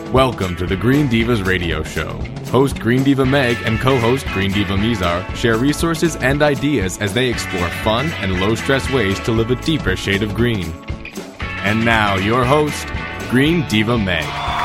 Welcome to the Green Divas Radio Show. Host Green Diva Meg and co-host Green Diva Mizar share resources and ideas as they explore fun and low-stress ways to live a deeper shade of green. And now, your host, Green Diva Meg.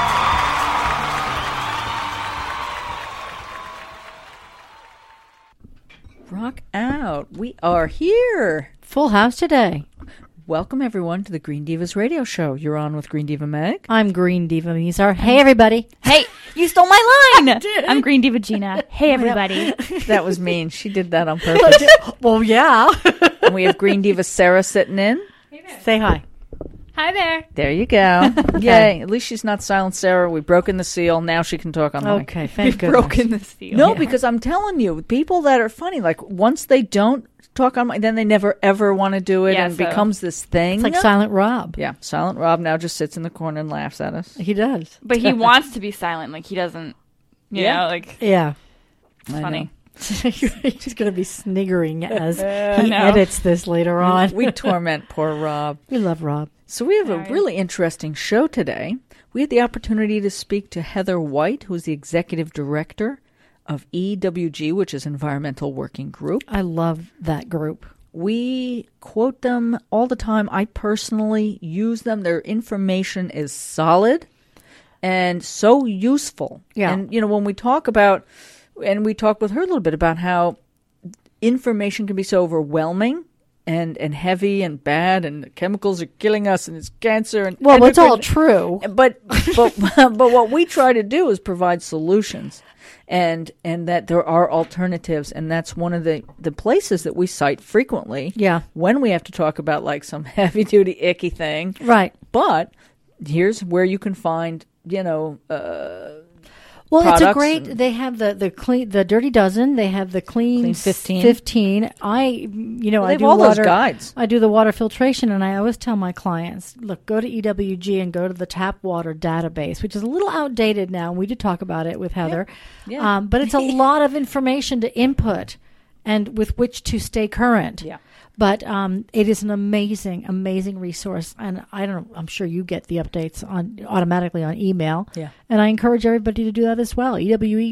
Rock out. We are here. Full house today. Welcome, everyone, to the Green Divas Radio Show. You're on with Green Diva Meg. I'm Green Diva Mizar. Hey, everybody. Hey, you stole my line. I'm Green Diva Gina. Hey, everybody. That was mean. She did that on purpose. Well, yeah. And we have Green Diva Sarah sitting in. Say hi. Hi there. There you go. Yay. At least she's not Silent Sarah. We've broken the seal. Now she can talk on the mic. Okay, thank goodness. Broken the seal. No, because I'm telling you, people that are funny, like once they don't talk on mic, then they never ever want to do it, Yeah, and so becomes this thing. It's like Silent Rob. Yeah, Silent Rob now just sits in the corner and laughs at us. He does. But he wants to be silent. Like, he doesn't, you know, like, Yeah. it's funny. He's going to be sniggering as he know. edits this later on. We torment poor Rob. We love Rob. So we have a Sorry. really interesting show today. We had the opportunity to speak to Heather White, who is the executive director of EWG, which is Environmental Working Group. I love that group. We quote them all the time. I personally use them. Their information is solid and so useful. Yeah. And, you know, when we talk about, and we talked with her a little bit about how information can be so overwhelming and heavy and bad, and the chemicals are killing us, and it's cancer. And Well, it's all endocrine- true. But what we try to do is provide solutions, and that there are alternatives, and that's one of the places that we cite frequently. Yeah. When we have to talk about like some heavy duty icky thing, Right. but here's where you can find, you know, Well, it's a products great. and- They have the clean, the Dirty Dozen. They have the clean 15. 15. I they I have do all those water guides. I do the water filtration, and I always tell my clients, look, go to EWG and go to the tap water database, which is a little outdated now. We did talk about it with Heather, Yeah. but it's a lot of information to input and with which to stay current. Yeah. But it is an amazing, amazing resource, and I don't know. I'm sure you get the updates automatically on email. Yeah. And I encourage everybody to do that as well.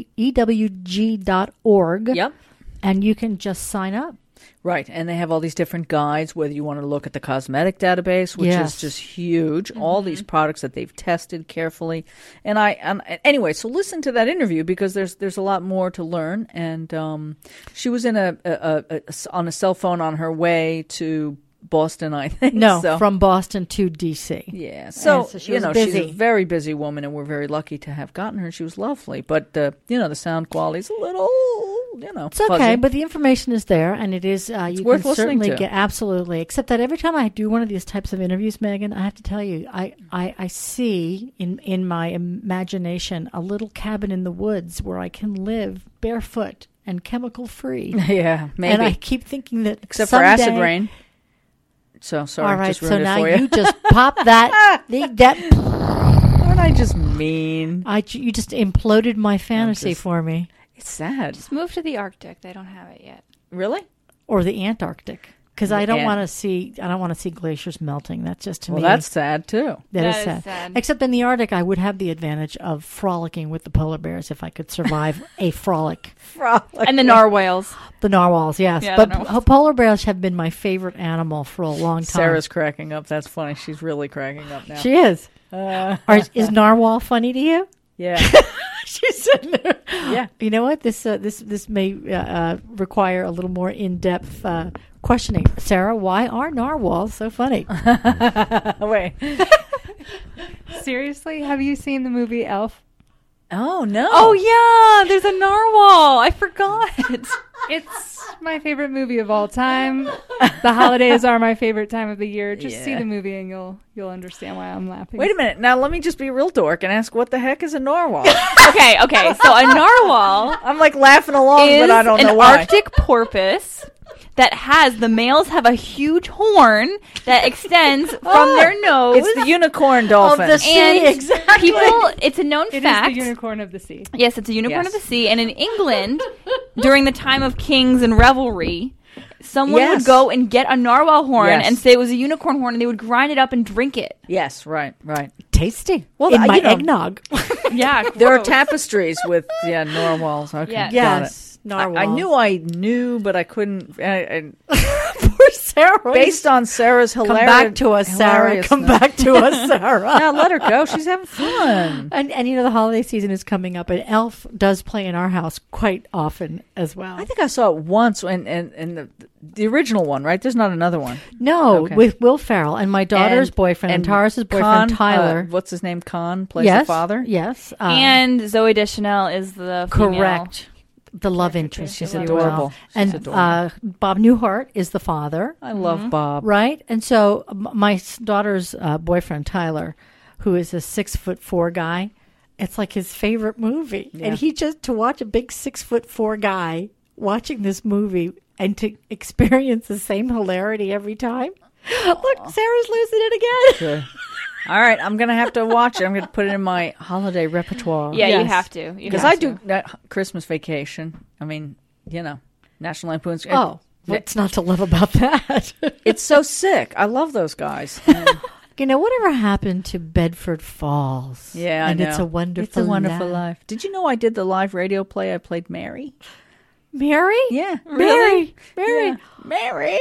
EWG.org. Yep. And you can just sign up. Right, and they have all these different guides, whether you want to look at the cosmetic database, which Yes. is just huge, all these products that they've tested carefully. And anyway, so listen to that interview because there's a lot more to learn. And she was in on a cell phone on her way to Boston, I think. No, So- from Boston to D.C. yeah. So, so she you was know, she's busy. a very busy woman, and we're very lucky to have gotten her. She was lovely, but you know, the sound quality's a little, you know, It's okay, fuzzy. but the information is there, and it is you worth can listening certainly to. get absolutely. Except that every time I do one of these types of interviews, Megan, I have to tell you, I see in my imagination a little cabin in the woods where I can live barefoot and chemical free. yeah, maybe. And I keep thinking that Except someday, for acid rain. So sorry, All right, just so ruined it now for you just pop that. Aren't I just mean? You just imploded my fantasy just- for me, It's sad. Just move to the Arctic. They don't have it yet. Really? or the Antarctic, because I The don't Ant- want to see. I don't want to see glaciers melting. That's just to Well, me. that's sad too. That is is sad. sad. Except in the Arctic, I would have the advantage of frolicking with the polar bears if I could survive a frolic. And the narwhals. The narwhals, yes. Yeah, but the narwhals. polar bears have been my favorite animal for a long time. Sarah's cracking up. That's funny. She's really cracking up now. She is. Is narwhal funny to you? Yeah. She's sitting there. Yeah. You know what? This may require a little more in-depth questioning. Sarah, why are narwhals so funny? Wait. Seriously? Have you seen the movie Elf? Oh no. Oh, yeah. There's a narwhal. I forgot. It's my favorite movie of all time. The holidays are my favorite time of the year. Just see Yeah. the movie and you'll understand why I'm laughing. Wait a minute. Now let me just be a real dork and ask, what the heck is a narwhal? Okay. So a narwhal I'm like laughing along, is but I don't know an why. Arctic porpoise that the males have a huge horn that extends from their nose. It's the unicorn dolphin. the sea, and exactly. it's a known It is fact. the unicorn of the sea. Yes, it's a unicorn Yes. of the sea. And in England, during the time of kings and revelry, someone would go and get a narwhal horn Yes. and say it was a unicorn horn, and they would grind it up and drink it. Yes, right. Tasty. Well, in my you know- eggnog. Yeah, There are tapestries with narwhals. Okay, Yeah. got Yes, it. narwhals. I knew, but I couldn't. Poor Sarah. Based on Sarah's Come hilarious. back to us, Sarah. Come back to us, Sarah. Yeah, let her go. She's having fun. And you know, the holiday season is coming up, and Elf does play in our house quite often as well. I think I saw it once in the original one, right? There's not another one. No, Okay. with Will Ferrell and my daughter's boyfriend and Taurus's boyfriend, Tyler. What's his name? Khan plays Yes, the father. Yes. and Zoe Deschanel is the female. correct. The love interest. She's if you adorable. will. She's And adorable. Bob Newhart is the father. I love Bob. Right? And so my daughter's boyfriend, Tyler, who is a 6'4" guy, it's like his favorite movie. Yeah. And he just, to watch a big 6'4" guy watching this movie and to experience the same hilarity every time. Look, Sarah's losing it again. Good. All right, I'm going to have to watch it. I'm going to put it in my holiday repertoire. Yeah, you Yes. have to. Because I do Christmas Vacation. I mean, National Lampoon's. Oh, what's not to love about that? It's so sick. I love those guys. And You know, whatever happened to Bedford Falls? yeah, and I know. It's a Wonderful It's a Wonderful Life. Life. Did you know I did the live radio play? I played Mary. Mary? Yeah. Mary. Yeah. Mary.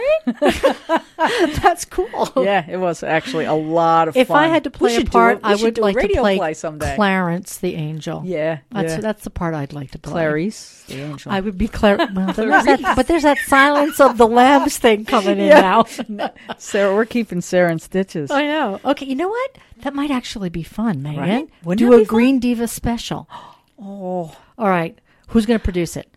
That's cool. Yeah, it was actually a lot of If fun. I had to We play a should do part, it. We I should would do a like to radio play someday. Clarence the Angel. Yeah, That's the part I'd like to play. Clarice, the angel. I would be Well, there's that Silence of the Lambs thing coming in now. Sarah, we're keeping Sarah in stitches. I know. Okay, you know what? That might actually be fun, Megan. Right? Wouldn't Do that a be fun? Green Diva special. Oh, All right. Who's going to produce it?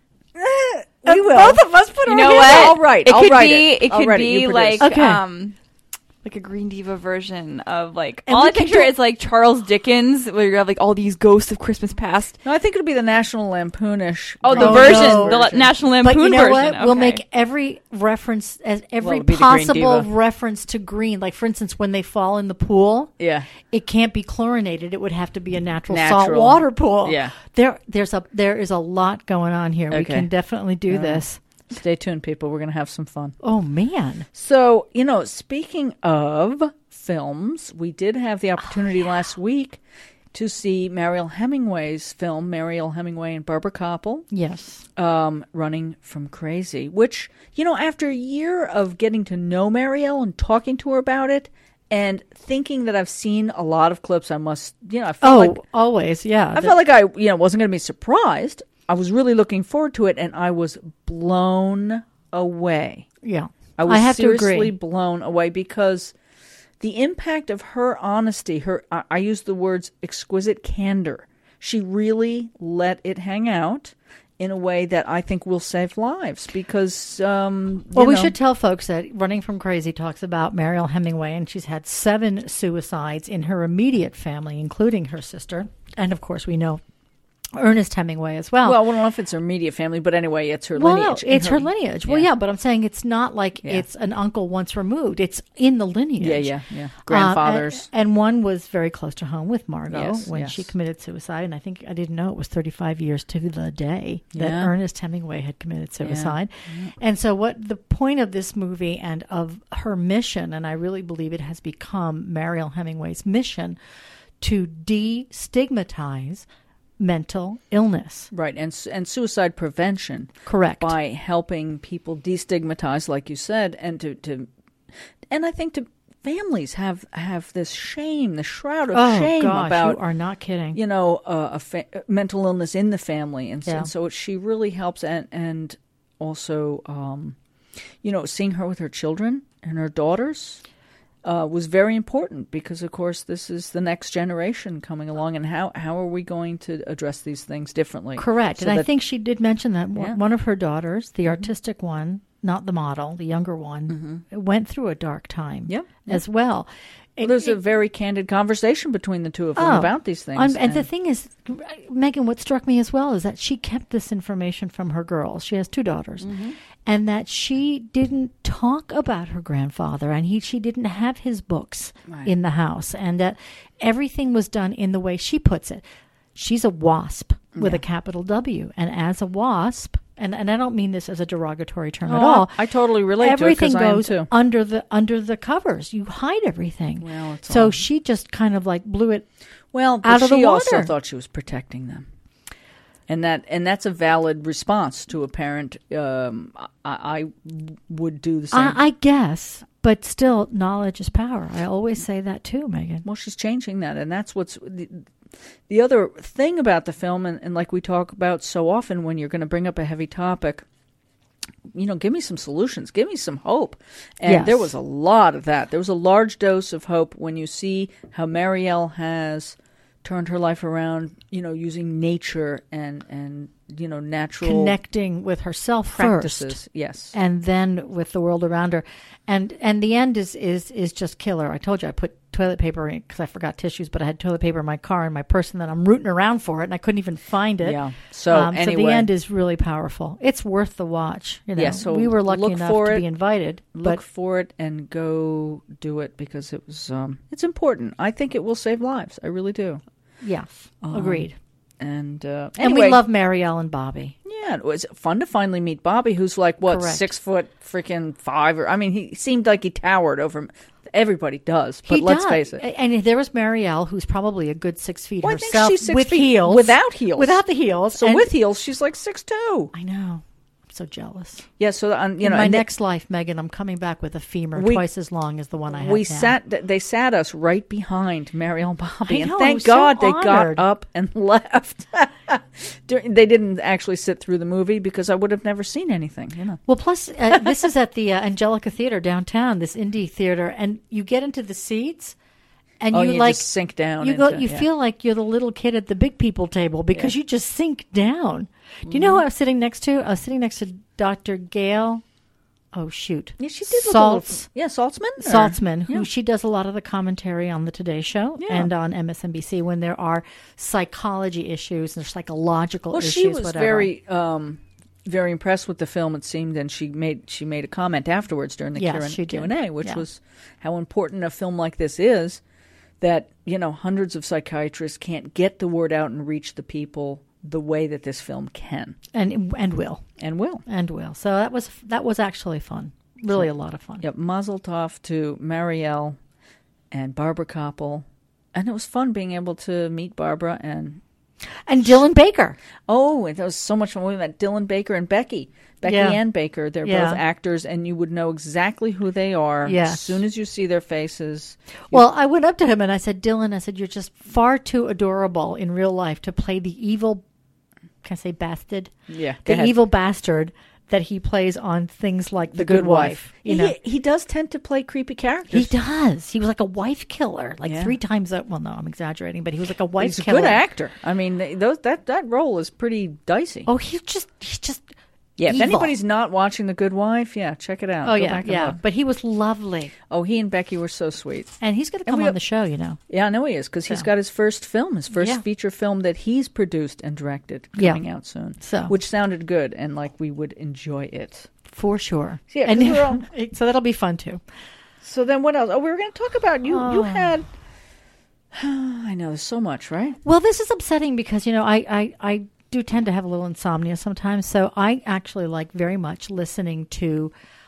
we will. Both of us put You our know hands what? I'll write. It I'll could write be. it. It I'll could write it. You be produce. like Okay. like a Green Diva version of like And all we I can picture do- is like Charles Dickens, where you have like all these ghosts of Christmas past. No, I think it'll be the National Lampoonish. Oh, the Oh, version, no. the National Lampoon But you know version. what? Okay. We'll make every reference, as every it'll be the Green possible Diva. reference to green. Like, for instance, when they fall in the pool, Yeah. it can't be chlorinated. It would have to be a natural salt Natural. water pool. Yeah. There is a lot going on here. We Okay. can definitely do this. Stay tuned, people. We're going to have some fun. Oh man. So, speaking of films, we did have the opportunity last week to see Mariel Hemingway's film, Mariel Hemingway and Barbara Koppel, Yes. Running from Crazy, which, after a year of getting to know Mariel and talking to her about it and thinking that I've seen a lot of clips, I must, I felt like Always, yeah. I felt like I, wasn't going to be surprised. I was really looking forward to it, and I was blown away. yeah. I was have to seriously agree. blown away because the impact of her honesty, I use the words exquisite candor. She really let it hang out in a way that I think will save lives because, We should tell folks that Running from Crazy talks about Mariel Hemingway, and she's had 7 suicides in her immediate family, including her sister. And, of course, we know Ernest Hemingway as well. Well, I don't know if it's her immediate family, but anyway, it's her Well, lineage. no, it's her lineage. Well, yeah. yeah, but I'm saying it's not like it's an uncle once removed. It's in the lineage. Yeah. Grandfathers. And one was very close to home with Margot Yes, when yes. she committed suicide. And I think I didn't know it was 35 years to the day that Yeah. Ernest Hemingway had committed suicide. And so what the point of this movie and of her mission, and I really believe it has become Mariel Hemingway's mission, to destigmatize mental illness. Right, and suicide prevention. Correct. By helping people destigmatize, like you said, and and I think families have this shame, the shroud of shame gosh, about, you are not kidding. mental illness in the family, and Yeah. so she really helps, and also, seeing her with her children and her daughters. Was very important because, of course, this is the next generation coming along, and how are we going to address these things differently? Correct. So And I that- think she did mention that Yeah. one of her daughters, the artistic one, not the model, the younger one, went through a dark time Yep. as well. Well, there's a very candid conversation between the two of them about these things. And the thing is, Megan, what struck me as well is that she kept this information from her girls. She has 2 daughters. And that she didn't talk about her grandfather, and she didn't have his books in the house, and that everything was done in the way she puts it. She's a WASP with a capital W, and as a WASP, And I don't mean this as a derogatory term Oh, at all. I totally relate Everything to it because I am goes too. under the covers. You hide everything. Well, it's so all- she just kind of like blew it. Well, but out of the she also water. thought she was protecting them, and that's a valid response to a parent. I would do the same. I guess, but still, knowledge is power. I always say that too, Megan. Well, she's changing that, and that's what's the other thing about the film, and like we talk about so often when you're going to bring up a heavy topic. Give me some solutions, give me some hope. And Yes. there was a lot of that. There was a large dose of hope when you see how Marielle has turned her life around, using nature and natural Connecting with herself practices. first, Yes. and then with the world around her, and the end is just killer. I told you I put toilet paper in because I forgot tissues, but I had toilet paper in my car in my purse, and then I'm rooting around for it, and I couldn't even find it. Yeah. So so anyway, the end is really powerful. It's worth the watch. Yeah, so we were lucky look enough for to it. be invited, look but for it and go do it because it was it's important. I think it will save lives. I really do. yes, agreed. And And anyway, we love Marielle and Bobby. Yeah, it was fun to finally meet Bobby, who's like Correct. 6 foot freaking 5, or I mean, he seemed like he towered over. Everybody does, but He let's does. face it. And there was Marielle, who's probably a good 6 feet Well, I think herself, she's 6 with feet heels, without heels. without the heels. So And- with heels, she's like 6'2". I know. I'm so jealous. Yeah, so In my and next life, Megan, I'm coming back with a femur We- twice as long as the one I have we now. they sat us right behind Marielle and Bobby, I and know, I thank was so God they honored. got up and left. They didn't actually sit through the movie because I would have never seen anything. Well, plus, this is at the Angelica Theater downtown, this indie theater, and you get into the seats, and Oh, you you like just sink down. You go. into- You yeah. feel like you're the little kid at the big people table because you just sink down. Do you know who I was sitting next to? I was sitting next to Dr. Gail. Oh shoot! Yeah, she did look a little- Saltz. Yeah, Saltzman. or- Saltzman, who Yeah. she does a lot of the commentary on the Today Show Yeah. and on MSNBC when there are psychology issues and psychological Well, issues. she was whatever. very impressed with the film. It seemed, and she made a comment afterwards during the Yes, she did. Q&A, which Yeah. was how important a film like this is. That hundreds of psychiatrists can't get the word out and reach the people the way that this film can and will. and will. So that was actually fun. Really a lot of fun. Yep, Mazel Tov to Marielle and Barbara Koppel, and it was fun being able to meet Barbara and Dylan Baker. oh, and that was so much fun. We met Dylan Baker and Becky Yeah. Ann Baker. They're Yeah. both actors, and you would know exactly who they are Yes. as soon as you see their faces. Well, I went up to him and I said, Dylan, you're just far too adorable in real life to play the evil, can I say bastard? Yeah, go The ahead. evil bastard that he plays on things like The Good Wife. You know, He does tend to play creepy he characters. does. He was like a wife killer, like Yeah. 3 times that. Well, no, I'm exaggerating, but he was like a But wife he's a killer. good actor. I mean, that role is pretty dicey. Oh, he's just yeah. If evil. anybody's not watching The Good Wife, yeah, check it out. Oh Go yeah, back and yeah. look. But he was lovely, Oh, he and Becky were so sweet. and he's going to And come we- on the show. You know. Yeah, I know he is because he's So. got his first film, his first Yeah. feature film that he's produced and directed, Yeah. coming out soon. So. which sounded good and like we would enjoy it. For sure. Yeah, 'cause and we're all- so that'll be fun too. So then, what else? Oh, we were going to talk about you. You had. I know there's so much, right? Well, this is upsetting because, I do tend to have a little insomnia sometimes. So I actually like very much listening to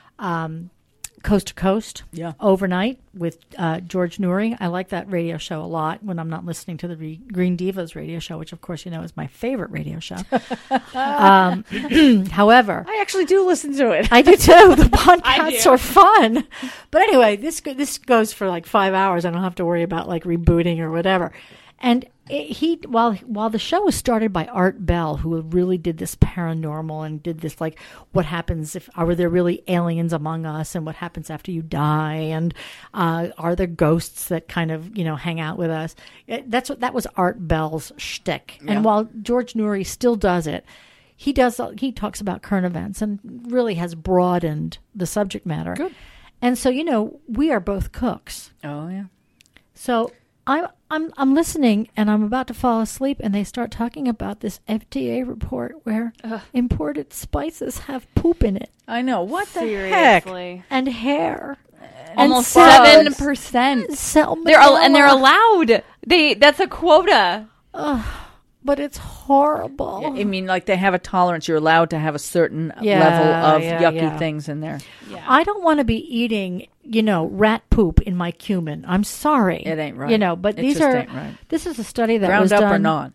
Coast to Coast overnight with George Noory. I like that radio show a lot when I'm not listening to the Green Divas radio show, which, of course, is my favorite radio show. However, I actually do listen to it. I do too. The podcasts are fun. But anyway, this goes for like 5 hours. I don't have to worry about like rebooting or whatever. And while the show was started by Art Bell, who really did this paranormal and did this like what happens if are there really aliens among us and what happens after you die and are there ghosts that kind of hang out with us. That was Art Bell's shtick. Yeah. And while George Noory still does it, he talks about current events and really has broadened the subject matter. Good. And so we are both cooks. Oh yeah. So I'm listening and I'm about to fall asleep and they start talking about this FDA report where imported spices have poop in it I know. What the heck? Seriously. and hair. Almost and 7%. salmonella. They're allowed. That's a quota. But it's horrible. I mean, like they have a tolerance. You're allowed to have a certain Yeah, level of yeah, yucky yeah. things in there. I don't want to be eating, rat poop in my cumin. I'm sorry. It ain't right. But It these just are. ain't right. This is a study that Ground was up done. or not?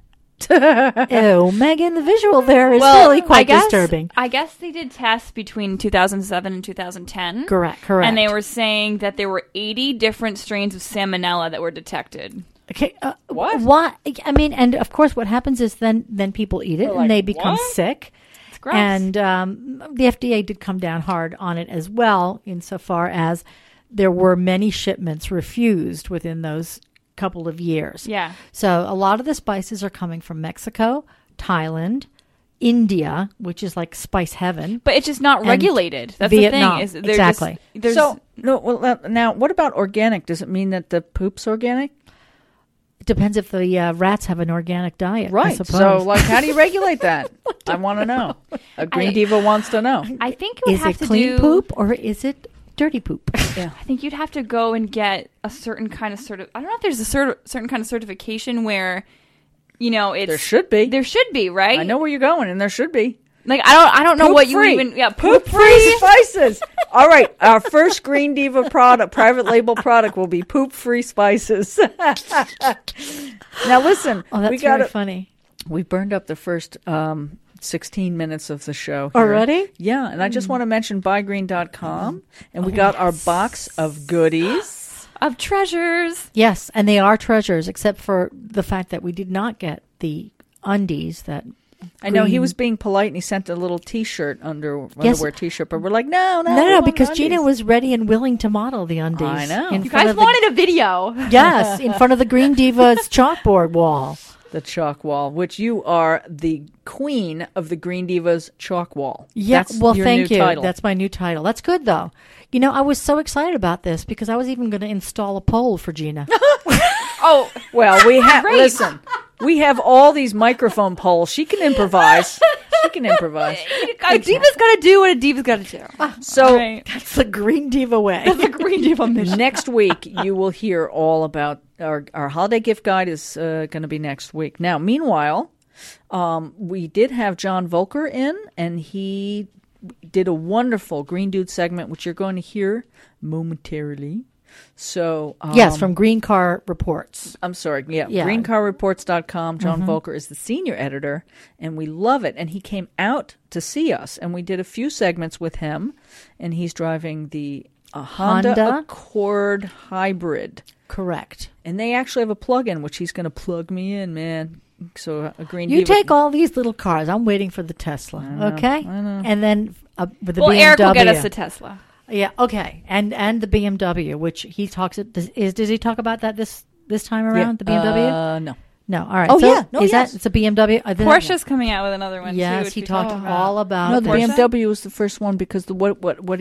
Ew, Megan, the visual there is really quite disturbing. I guess they did tests between 2007 and 2010. Correct. And they were saying that there were 80 different strains of salmonella that were detected. Okay. What? What? I mean, and of course, what happens is then people eat it They're and they like, become what? sick. It's gross. And the FDA did come down hard on it as well, insofar as there were many shipments refused within those couple of years. Yeah. So a lot of the spices are coming from Mexico, Thailand, India, which is like spice heaven. But it's just not And regulated. That's Vietnam, the thing. Is exactly. So no. Well, now what about organic? Does it mean that the poop's organic? It depends if the rats have an organic diet. I Right. suppose. So, like, how do you regulate that? I want to know. A Green Diva wants to know. I think you would is have it to clean do poop or is it dirty poop? Yeah. I think you'd have to go and get a certain kind of I don't know if there's a certain kind of certification where, it's There should be. There should be, right? I know where you're going, and there should be. Like I don't know what you Poop-free. even Poop-free spices. All right, our first Green Diva product, private label product, will be poop-free spices. Now listen, Oh, that's we got very funny. We burned up the first 16 minutes of the show here. Already? Yeah, and I just want to mention buygreen.com, and we got our box of goodies. of treasures. Yes, and they are treasures, except for the fact that we did not get the undies that. I know he green- was being polite, and he sent a little T-shirt, underwear Yes. T-shirt, but we're like, no, we No, want because undies. Gina was ready and willing to model the undies. I know. in You front guys of the- wanted a video. Yes, in front of the Green Diva's chalkboard wall. The chalk wall, which you are the queen of the Green Divas chalk wall. Yeah, That's well, your thank new you. title. That's my new title. That's good, though. I was so excited about this because I was even going to install a pole for Gina. Oh, Well, we have Great. listen. We have all these microphone poles. She can improvise. She can improvise. a diva's got to do what a diva's got to do. So Right. That's the Green Diva way. The Green Diva mission. next week you will hear all about our holiday gift guide is going to be next week. Now, meanwhile, we did have John Volker in, and he did a wonderful Green Dude segment, which you're going to hear momentarily. So Yes, from Green Car Reports. I'm sorry. Yeah. Yeah. Greencarreports.com. John Volker is the senior editor, and we love it. And he came out to see us, and we did a few segments with him. And he's driving the Honda Honda? Accord Hybrid. Correct. And they actually have a plug-in, which he's going to plug me in, man. So a Green You Diva. take all these little cars. I'm waiting for the Tesla. Okay? I know. And then with the Well, BMW. Eric will get us the Tesla. Yeah, okay. And the BMW, which he talks does he talk about that this time around, the BMW? No. No. All right. Oh, so yeah. No, is yes. that it's a BMW? Porsche's coming out with another one too. Yes, which he we talked about. all about No, the Porsche. BMW was the first one because what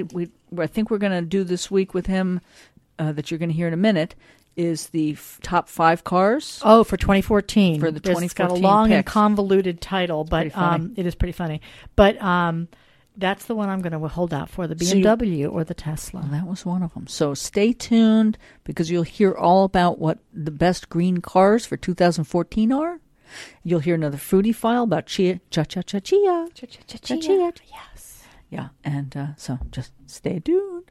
I think we're going to do this week with him that you're going to hear in a minute is the top 5 cars. Oh, for 2014. For the It's got a 2014 long and picks. convoluted title, but pretty funny. it is pretty funny. But that's the one I'm going to hold out for, the So you- BMW or the Tesla. Well, that was one of them. So stay tuned because you'll hear all about what the best green cars for 2014 are. You'll hear another fruity file about chia. Yes. Yeah, and so just stay tuned.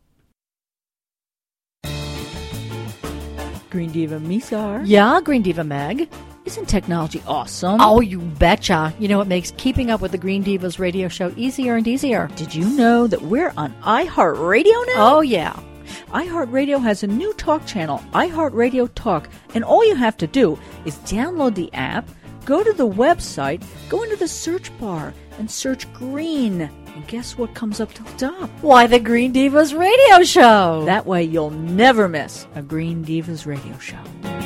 Green Diva Misar. Yeah, Green Diva Meg. Isn't technology awesome? Oh, you betcha. You know, it makes keeping up with the Green Divas radio show easier and easier. Did you know that we're on iHeartRadio now? Oh, yeah. iHeartRadio has a new talk channel, iHeartRadio Talk, and all you have to do is download the app, go to the website, go into the search bar, and search green. And guess what comes up to the top? Why, the Green Divas radio show. That way you'll never miss a Green Divas radio show.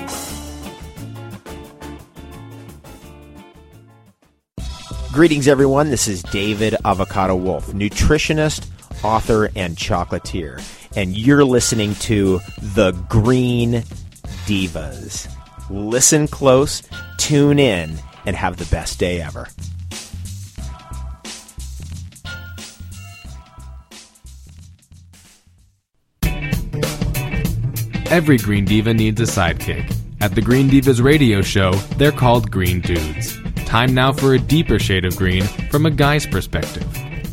Greetings, everyone. This is David Avocado Wolf, nutritionist, author, and chocolatier. And you're listening to The Green Divas. Listen close, tune in, and have the best day ever. Every Green Diva needs a sidekick. At the Green Divas Radio Show, they're called Green Dudes. Time now for a deeper shade of green from a guy's perspective.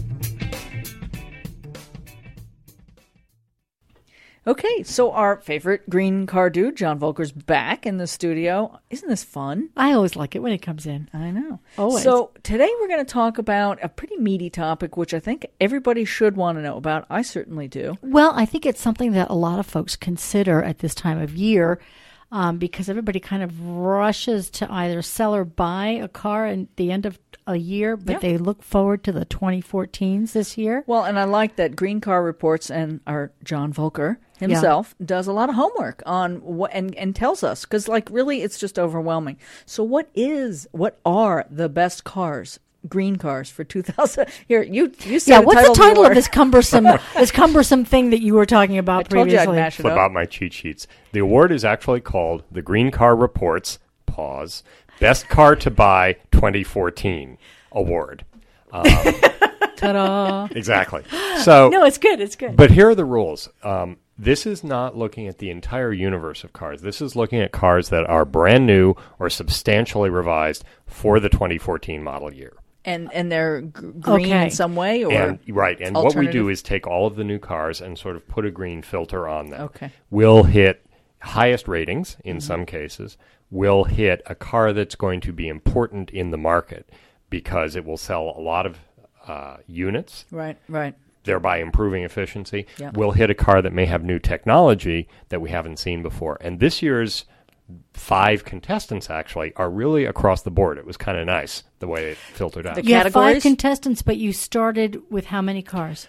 Okay, so our favorite green car dude, John Volker's back in the studio. Isn't this fun? I always like it when it comes in. I know. Always. So today we're going to talk about a pretty meaty topic, which I think everybody should want to know about. I certainly do. Well, I think it's something that a lot of folks consider at this time of year because everybody kind of rushes to either sell or buy a car at the end of a year, but they look forward to the 2014s this year. Well, and I like that Green Car Reports and our John Volker himself does a lot of homework on what and tells us, because really it's just overwhelming. So what are the best cars? Green cars for 2000. Here, you said what's the title of this cumbersome thing that you were talking about previously? I told you I'd mash it Flip up. out my cheat sheets. The award is actually called the Green Car Reports Best Car to Buy 2014 Award. Ta-da! Exactly. So No, it's good. It's good. But here are the rules. This is not looking at the entire universe of cars. This is looking at cars that are brand new or substantially revised for the 2014 model year. And they're green in some way, or And what we do alternative? is take all of the new cars and sort of put a green filter on them. Okay. We'll hit highest ratings in some cases. We'll hit a car that's going to be important in the market because it will sell a lot of units, right. thereby improving efficiency. Yeah. We'll hit a car that may have new technology that we haven't seen before. And this year's 5 contestants actually are really across the board. It was kind of nice the way it filtered out. The you have 5 categories? contestants, but you started with how many cars?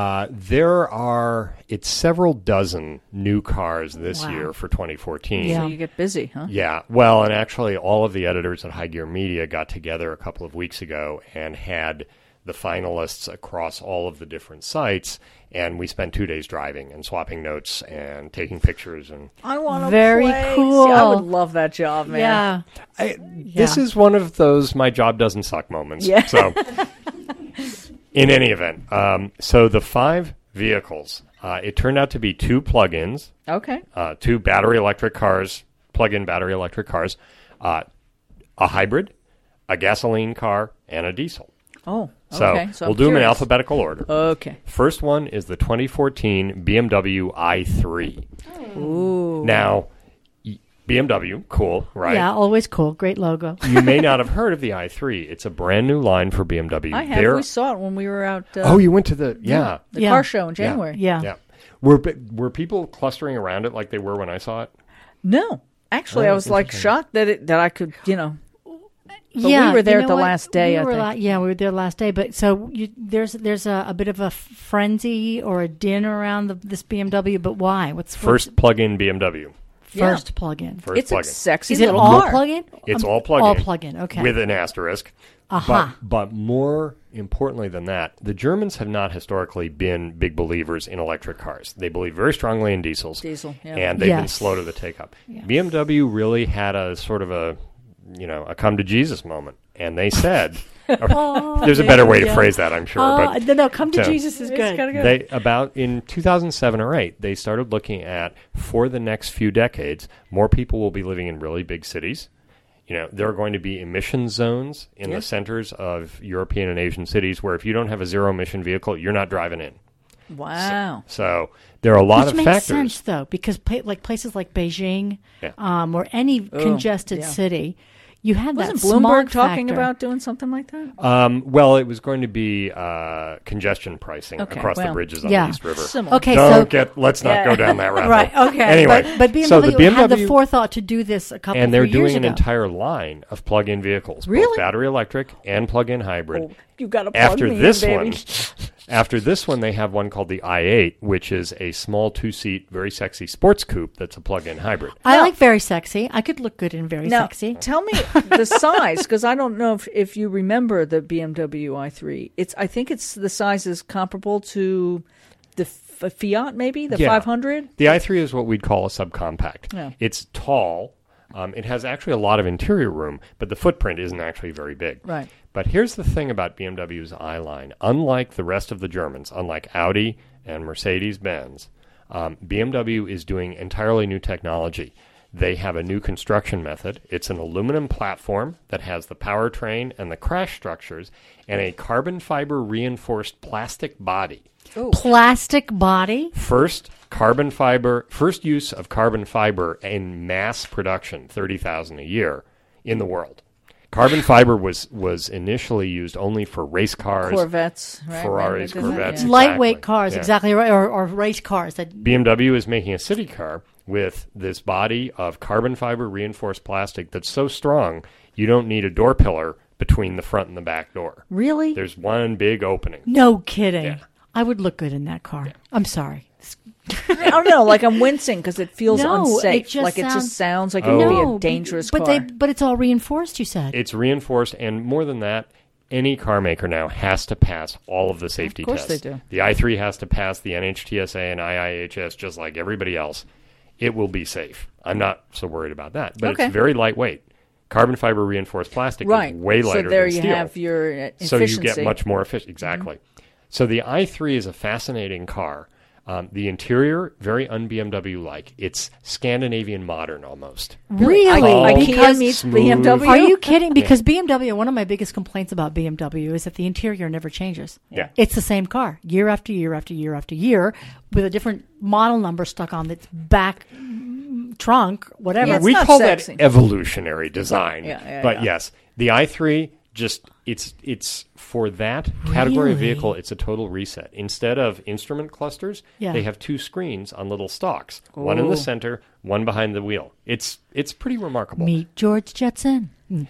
It's several dozen new cars this Wow. year for 2014. Yeah. So you get busy, huh? Yeah, well, and actually all of the editors at High Gear Media got together a couple of weeks ago and had the finalists across all of the different sites, and we spent 2 days driving and swapping notes and taking pictures. And I want to Very play. cool. See, I would love that job, man. Yeah. This is one of those my job doesn't suck moments. Yeah. So, in any event, so the 5 vehicles, it turned out to be 2 plug-ins, Okay. 2 battery electric cars, plug-in battery electric cars, a hybrid, a gasoline car, and a diesel. Oh, So, okay. So we'll I'm do them in curious. alphabetical order. Okay. First one is the 2014 BMW i3. Ooh. Now, BMW, cool, right? Yeah, always cool. Great logo. You may not have heard of the i3. It's a brand new line for BMW. I have. We saw it when we were out. Oh, you went to the the Yeah. car show in January. Yeah. Yeah. Were people clustering around it like they were when I saw it? No, actually, Oh, I was shocked that I could, But yeah, we were there you know the what? last day, I We were think. we were there last day. But so there's a bit of a frenzy or a din around this BMW. But why? What's First plug-in BMW. first plug-in? First It's plug-in. a sexy Is it little all car. plug-in? It's all plug-in. All plug-in. Okay. With an asterisk. Aha. But more importantly than that, the Germans have not historically been big believers in electric cars. They believe very strongly in diesels. Diesel, yeah. And they've been Yes. slow to the take-up. BMW really had a sort of a come to Jesus moment. And they said, there's a better way to phrase that, I'm sure. But no, come to so- Jesus is good. They about in 2007 or 8, they started looking at, for the next few decades, more people will be living in really big cities. There are going to be emission zones in the centers of European and Asian cities where if you don't have a zero-emission vehicle, you're not driving in. Wow. So there are a lot Which of makes factors. sense though, because places like Beijing, Yeah. or any congested yeah. city, you have Wasn't that Bloomberg smog talking factor. about doing something like that? Well, it was going to be congestion pricing Okay, across the well, bridges on yeah. the East River. Similar. Okay, Let's not go down that rabbit right, hole. okay, Anyway, but BMW, so the had the BMW forethought to do this a couple and they're few years doing an ago. entire line of plug-in vehicles, Really? both battery electric and plug-in hybrid. Oh, you got to plug After me this in, one, baby. after this one, they have one called the i8, which is a small 2-seat, very sexy sports coupe that's a plug-in hybrid. I No. like very sexy. I could look good in very Now, sexy. tell me the size, because I don't know if you remember the BMW i3. I think the size is comparable to the Fiat, maybe the Yeah. 500. The i3 is what we'd call a subcompact. Yeah. It's tall. It has actually a lot of interior room, but the footprint isn't actually very big. Right. But here's the thing about BMW's i-Line. Unlike the rest of the Germans, unlike Audi and Mercedes-Benz, BMW is doing entirely new technology. They have a new construction method. It's an aluminum platform that has the powertrain and the crash structures and a carbon fiber reinforced plastic body. Plastic body? First use of carbon fiber in mass production, 30,000 a year in the world. Carbon fiber was initially used only for race cars, Corvettes, right? Ferraris, Right, Corvettes, yeah. Lightweight cars, Yeah. exactly right, or race cars. That BMW is making a city car with this body of carbon fiber reinforced plastic that's so strong you don't need a door pillar between the front and the back door. Really? There's one big opening. No kidding. Yeah. I would look good in that car. I'm sorry. I don't know. Like I'm wincing because it feels No, unsafe. it just Like it just sounds like it Oh. would be No, a dangerous but car. but it's all reinforced, you said. It's reinforced, and more than that, any car maker now has to pass all of the safety Of course tests. they do. The i3 has to pass the NHTSA and IIHS just like everybody else. It will be safe. I'm not so worried about that. But Okay. it's very lightweight. Carbon fiber reinforced plastic Right. is way lighter So there than you steel. have your efficiency. So you get much more efficient. Exactly. So the i3 is a fascinating car. The interior, very un-BMW-like. It's Scandinavian modern almost. Really? IKEA Because meets smooth. BMW. are you kidding? Because BMW, one of my biggest complaints about BMW is that the interior never changes. Yeah. It's the same car year after year after year after year with a different model number stuck on its back trunk, whatever. Yeah, it's We not call sexy. that evolutionary design. Yeah, but yeah. yes, the i3 just it's for that category of Really? vehicle, it's a total reset. Instead of instrument clusters, Yeah. they have two screens on little stalks. One in the center, one behind the wheel. It's pretty remarkable. Meet George Jetson.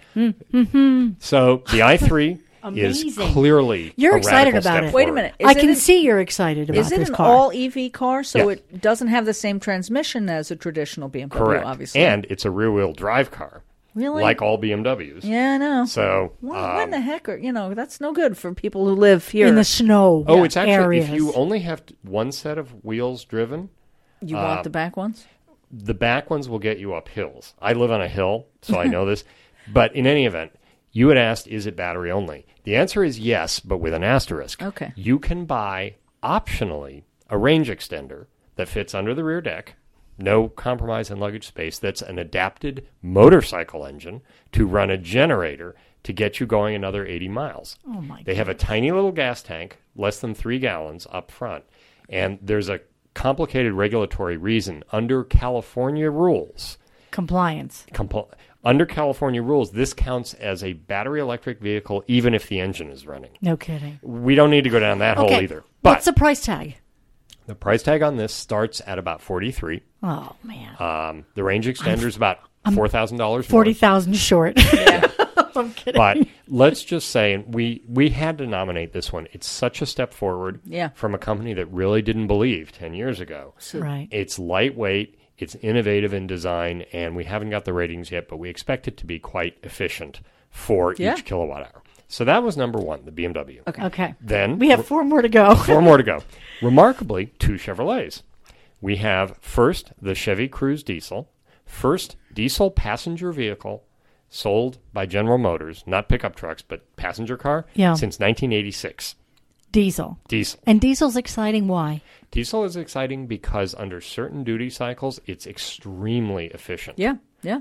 So the i3 is Amazing. clearly You're a excited radical about step it. Wait a forward. minute. I can see you're excited about Is it this an car. all EV car? So Yeah. it doesn't have the same transmission as a traditional BMW, Correct. obviously. And it's a rear-wheel drive car. Really? Like all BMWs. Yeah, I know. So Why in the heck are that's no good for people who live here. in the snow Oh, it's actually areas. if you only have one set of wheels driven, You want the back ones? the back ones will get you up hills. I live on a hill, so I know this. But in any event, you had asked, is it battery only? The answer is yes, but with an asterisk. Okay. You can buy, optionally, a range extender that fits under the rear deck, no compromise in luggage space, that's an adapted motorcycle engine to run a generator to get you going another 80 miles. Oh, my They have a tiny little gas tank, less than 3 gallons up front, and there's a complicated regulatory reason. Under California rules, compliance. under California rules, this counts as a battery electric vehicle even if the engine is running. No kidding. We don't need to go down that hole either. What's But the price tag? the price tag on this starts at about $43,000. Oh, man. The range extender is about $4,000 more. 40,000 short. I'm kidding. But let's just say, and we had to nominate this one. It's such a step forward Yeah. from a company that really didn't believe 10 years ago. Right. It's lightweight, it's innovative in design, and we haven't got the ratings yet, but we expect it to be quite efficient for Yeah. each kilowatt hour. So that was number one, the BMW. Okay. Then We have 4 more to go. 4 more to go. Remarkably, 2 Chevrolets. We have first the Chevy Cruze diesel, first diesel passenger vehicle sold by General Motors, not pickup trucks, but passenger car, Yeah. since 1986. Diesel. Diesel. And diesel's exciting. Why? Diesel is exciting because under certain duty cycles, it's extremely efficient. Yeah, yeah.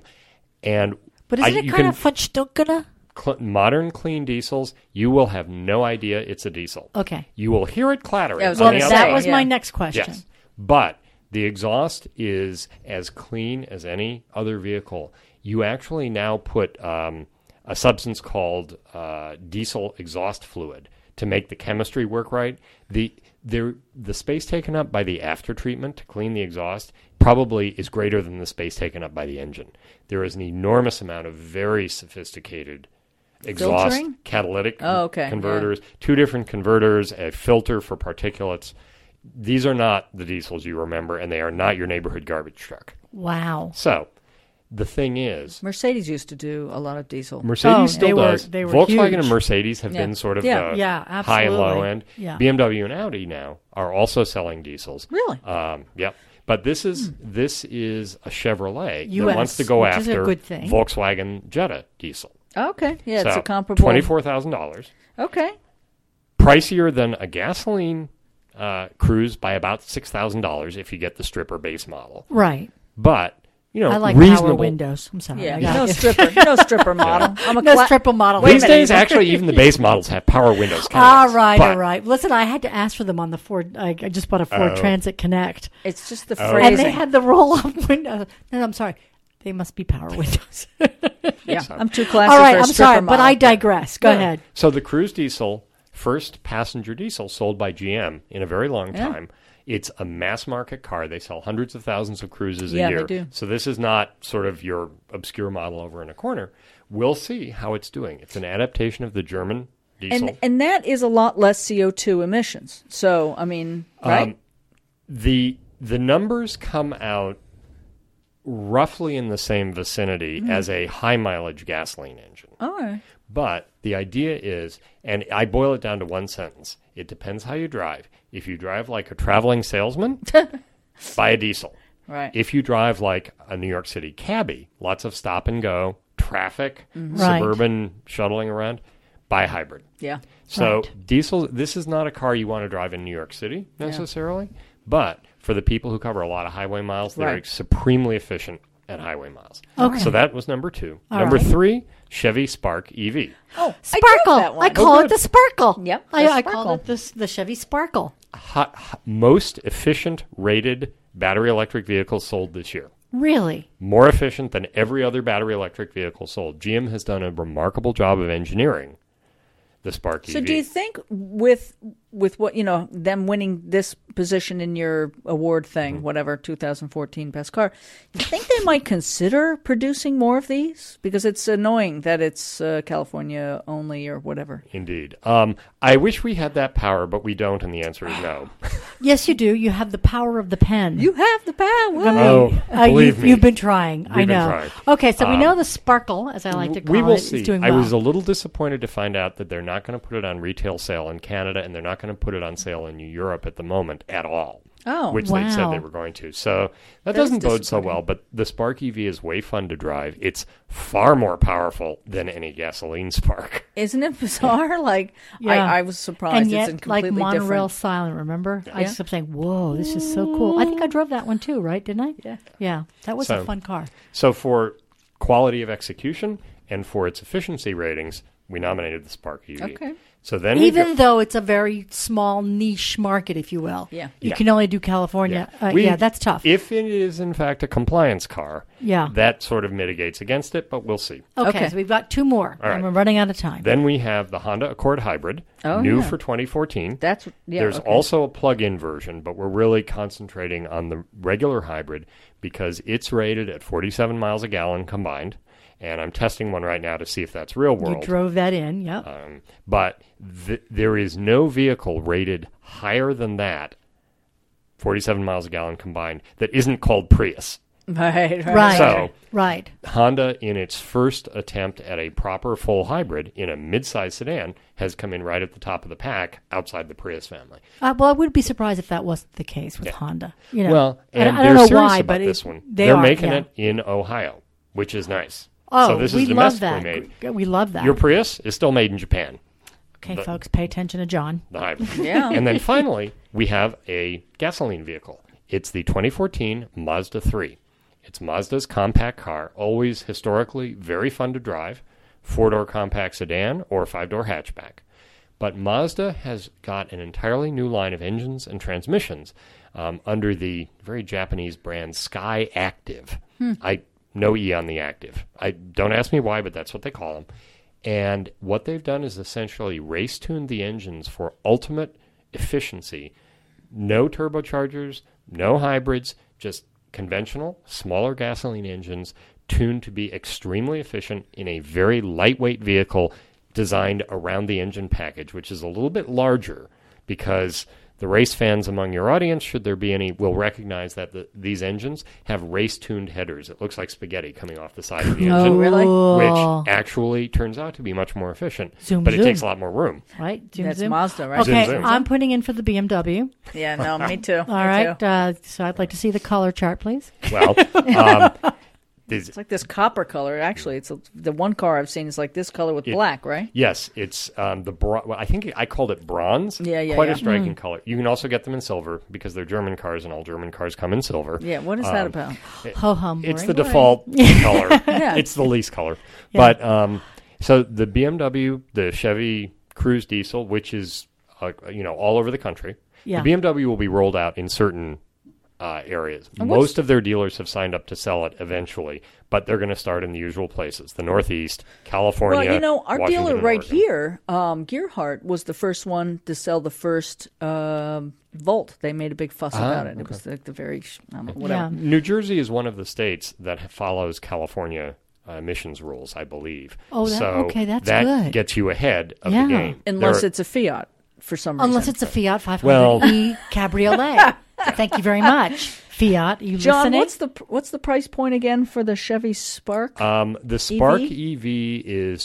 And But isn't it you kind can- of Verstückene? modern clean diesels, you will have no idea it's a diesel. Okay. You will hear it clattering Yeah, I was on gonna the say, outside. That was yeah. my next question. Yes. But the exhaust is as clean as any other vehicle. You actually now put a substance called diesel exhaust fluid to make the chemistry work right. The space taken up by the after treatment to clean the exhaust probably is greater than the space taken up by the engine. There is an enormous amount of very sophisticated exhaust Filtering? catalytic Oh, okay, converters, 2 different converters, a filter for particulates. These are not the diesels you remember, and they are not your neighborhood garbage truck. Wow. So, the thing is, Mercedes used to do a lot of diesel. Mercedes Oh, still they were- does. they were Volkswagen huge. and Mercedes have Yeah. been sort of Yeah. the Yeah, high and low absolutely. end. Yeah. BMW and Audi now are also selling diesels. Really? Yep. But this is a Chevrolet that US, wants to go which is a after good thing. Volkswagen Jetta diesel. Okay. Yeah, it's So, a comparable. $24,000. Okay. Pricier than a gasoline Cruze by about $6,000 if you get the stripper base model. Right. But I like reasonable. power windows. I'm sorry. Yeah, I got no stripper model. I'm a no stripper model. These days, actually, even the base models have power windows. All right. Listen, I had to ask for them on the Ford. I just bought a Ford Transit Connect. It's just the And phrasing. they had the roll-up window. No, I'm sorry. They must be power windows. Yeah, I'm too classy All right, for a I'm stripper sorry, but model. I digress. Go ahead. So the Cruise diesel, first passenger diesel sold by GM in a very long time. It's a mass market car. They sell hundreds of thousands of Cruises a year. they do. So this is not sort of your obscure model over in a corner. We'll see how it's doing. It's an adaptation of the German diesel. And that is a lot less CO2 emissions. So, I mean, right? The numbers come out roughly in the same vicinity as a high mileage gasoline engine. All right. But the idea is, and I boil it down to one sentence, it depends how you drive. If you drive like a traveling salesman, buy a diesel. Right. If you drive like a New York City cabbie, lots of stop and go, traffic, Right. suburban shuttling around, buy a hybrid. Yeah. So diesel, this is not a car you want to drive in New York City necessarily, but for the people who cover a lot of highway miles, they're Right. supremely efficient at highway miles. Okay. So that was number 2. All Number right. 3, Chevy Spark EV. Oh, Sparkle. that one. I call it the Sparkle. Yep, the I Sparkle. call it the Chevy Sparkle. Most efficient rated battery electric vehicles sold this year. Really? More efficient than every other battery electric vehicle sold. GM has done a remarkable job of engineering the Spark EV. So do you think with what, them winning this position in your award thing, whatever, 2014 best car, you think they might consider producing more of these? Because it's annoying that it's California only or whatever. Indeed. I wish we had that power, but we don't, and the answer is no. Yes, you do. You have the power of the pen. You have the power. Oh, believe me. You've been trying. I We've been know. trying. Okay, so we know the Sparkle, as I like to call We will it, see. is doing I well. was a little disappointed to find out that they're not going to put it on retail sale in Canada, and they're not going to put it on sale in Europe at the moment at all. Oh, which they said wow. they were going to. So that That doesn't is bode so well, but the Spark EV is way fun to drive. It's far more powerful than any gasoline Spark. Isn't it bizarre? Like, Yeah. I was surprised. And It's yet, in completely like monorail different. silent, remember? I Yeah. just kept saying, whoa, this is so cool. I think I drove that one too, right? Didn't I? Yeah. Yeah, that was So- a fun car. So for quality of execution and for its efficiency ratings, we nominated the Spark EV. Okay. So then we Even go- though it's a very small niche market, if you will. Yeah. You Yeah. can only do California. Yeah, that's tough. If it is in fact a compliance car, Yeah. that sort of mitigates against it, but we'll see. Okay, Okay. so we've got 2 more, All right. and we're running out of time. Then we have the Honda Accord Hybrid, Oh, new yeah. for 2014. There's There's also a plug-in version, but we're really concentrating on the regular hybrid because it's rated at 47 miles a gallon combined, and I'm testing one right now to see if that's real You world. drove that in, yep. But there is no vehicle rated higher than that, 47 miles a gallon combined, that isn't called Prius. Right. Right. So right. Honda, in its first attempt at a proper full hybrid in a mid-size sedan, has come in right at the top of the pack outside the Prius family. Well, I would be surprised if that wasn't the case with Honda. You know, Well, and I they're don't know serious why, about but this one. they They're are, making yeah. it in Ohio, which is nice. Oh, so this we is love domestically that. made. We love that. Your Prius is still made in Japan, Okay, folks, pay attention to John. the hybrid. Yeah. And then finally, we have a gasoline vehicle. It's the 2014 Mazda 3. It's Mazda's compact car, always historically very fun to drive, 4-door compact sedan or 5-door hatchback. But Mazda has got an entirely new line of engines and transmissions under the very Japanese brand Sky Active. No E on the active. Don't ask me why, but that's what they call them. And what they've done is essentially race-tuned the engines for ultimate efficiency. No turbochargers, no hybrids, just conventional, smaller gasoline engines tuned to be extremely efficient in a very lightweight vehicle designed around the engine package, which is a little bit larger because the race fans among your audience, should there be any, will recognize that these engines have race-tuned headers. It looks like spaghetti coming off the side of the engine, really? Cool. which actually turns out to be much more efficient, Zoom, but it zoom. takes a lot more room. Right? Zoom, That's zoom. Mazda, right? Okay, Zoom, zoom. I'm putting in for the BMW. Yeah, no, me too. All right, so I'd like to see the color chart, please. Well, It's like this copper color. Actually, the one car I've seen is like this color with black, right? Yes, it's I think I called it bronze. Yeah. Quite a striking color. You can also get them in silver because they're German cars, and all German cars come in silver. Yeah, what is that about? Ho-hum. It's the default color. It's the least color. Yeah. But so the BMW, the Chevy Cruze diesel, which is all over the country. Yeah. The BMW will be rolled out in certain areas. Most of their dealers have signed up to sell it eventually, but they're going to start in the usual places: the Northeast, California. Well, our Washington, dealer and right Oregon. here, Gearhart, was the first one to sell the first Volt. They made a big fuss about it. It was like the very whatever. Yeah. New Jersey is one of the states that follows California emissions rules, I believe. Oh, so that's that good. gets you ahead of Yeah. the game. Unless it's a Fiat for some reason. Unless it's a Fiat 500e Well- Cabriolet. Thank you very much, Fiat. You John, listening? what's the price point again for the Chevy Spark? The Spark EV is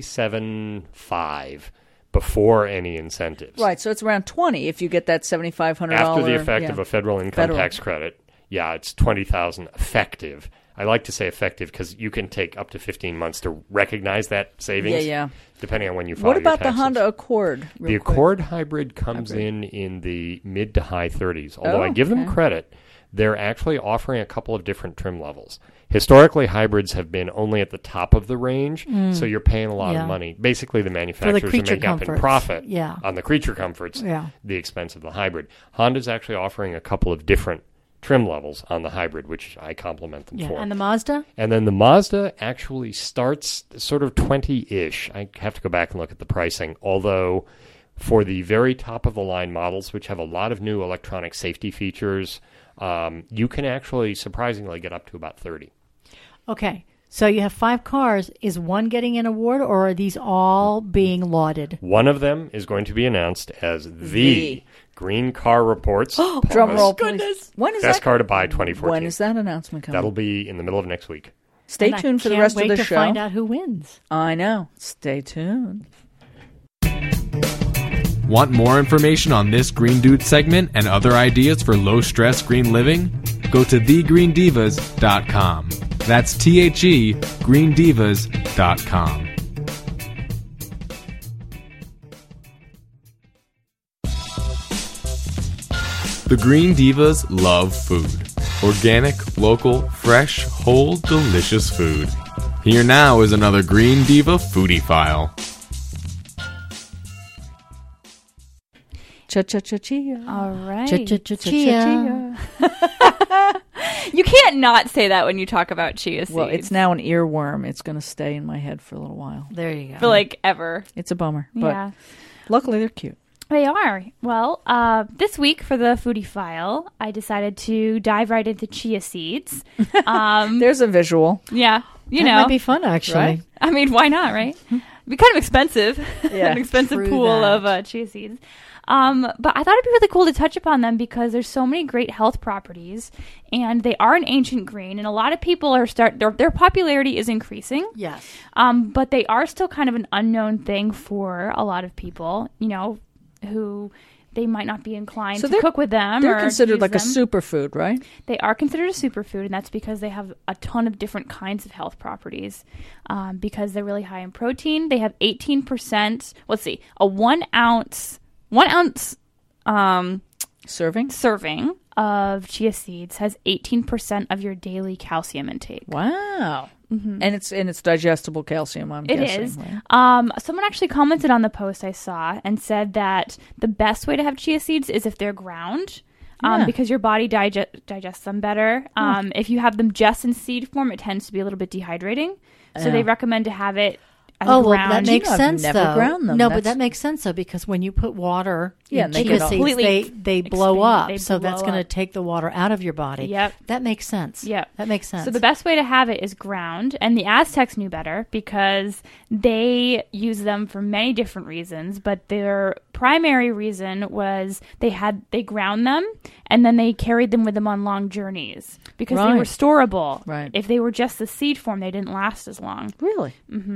$27,500 before any incentives. Right, so it's around 20 if you get that $7,500. After the effect of a federal income tax credit, it's $20,000 effective. I like to say effective because you can take up to 15 months to recognize that savings. Yeah. Depending on when you file What your about the taxes. Honda Accord? The Accord hybrid comes in the mid to high 30s. Although I give them credit, they're actually offering a couple of different trim levels. Historically, hybrids have been only at the top of the range, so you're paying a lot of money. Basically, the manufacturers are creature making up in comforts. profit Yeah. on the creature comforts, Yeah. the expense of the hybrid. Honda's actually offering a couple of different trim levels on the hybrid, which I compliment them for. And the Mazda? And then the Mazda actually starts sort of 20-ish. I have to go back and look at the pricing, although for the very top-of-the-line models, which have a lot of new electronic safety features, you can actually surprisingly get up to about 30. Okay. So you have 5 cars. Is one getting an award, or are these all being lauded? One of them is going to be announced as the Green Car Reports. Drum roll, please. When is Best that? car to buy 2014. When is that announcement coming? That'll be in the middle of next week. Stay And I tuned for the can't rest of wait the to show. find out who wins. I know. Stay tuned. Want more information on this Green Dude segment and other ideas for low-stress green living? Go to thegreendivas.com. That's THE greendivas.com. The Green Divas love food. Organic, local, fresh, whole, delicious food. Here now is another Green Diva foodie file. Cha-cha-cha-chia. All right. Cha-cha-cha-chia. You can't not say that when you talk about chia seeds. Well, it's now an earworm. It's going to stay in my head for a little while. There you go. for like ever. It's a bummer, but Yeah. luckily they're cute. They are. Well, this week for the foodie file, I decided to dive right into chia seeds. There's a visual. Yeah, you that know. might be fun, actually. Right? I mean, why not, right? It'd be kind of expensive. Yeah, An expensive true pool that. of chia seeds. But I thought it'd be really cool to touch upon them because there's so many great health properties, and they are an ancient green, and a lot of people are their popularity is increasing. Yes. But they are still kind of an unknown thing for a lot of people, you know, who they might not be inclined So to they're- cook with them. They're or considered use like a them. superfood, right? They are considered a superfood, and that's because they have a ton of different kinds of health properties. Because they're really high in protein, they have 18%. Let's see, a 1 ounce Serving. serving of chia seeds has 18% of your daily calcium intake. Wow. And it's digestible calcium, I'm It guessing. is. Right? Someone actually commented on the post I saw and said that the best way to have chia seeds is if they're ground. Yeah. Because your body digests them better. If you have them just in seed form, it tends to be a little bit dehydrating. So they recommend to have it as Oh, well, ground. that makes I've sense, never though. ground them. No, That's- but that makes sense, though, because when you put water Yeah, in and they chia get seeds, completely they blow expand. up. They So that's blow going to up. take the water out of your body. Yep. That makes sense. Yep. That makes sense. So the best way to have it is ground, and the Aztecs knew better because they use them for many different reasons, but their primary reason was they ground them and then they carried them with them on long journeys because they were Right. storable. Right. If they were just the seed form, they didn't last as long. Really?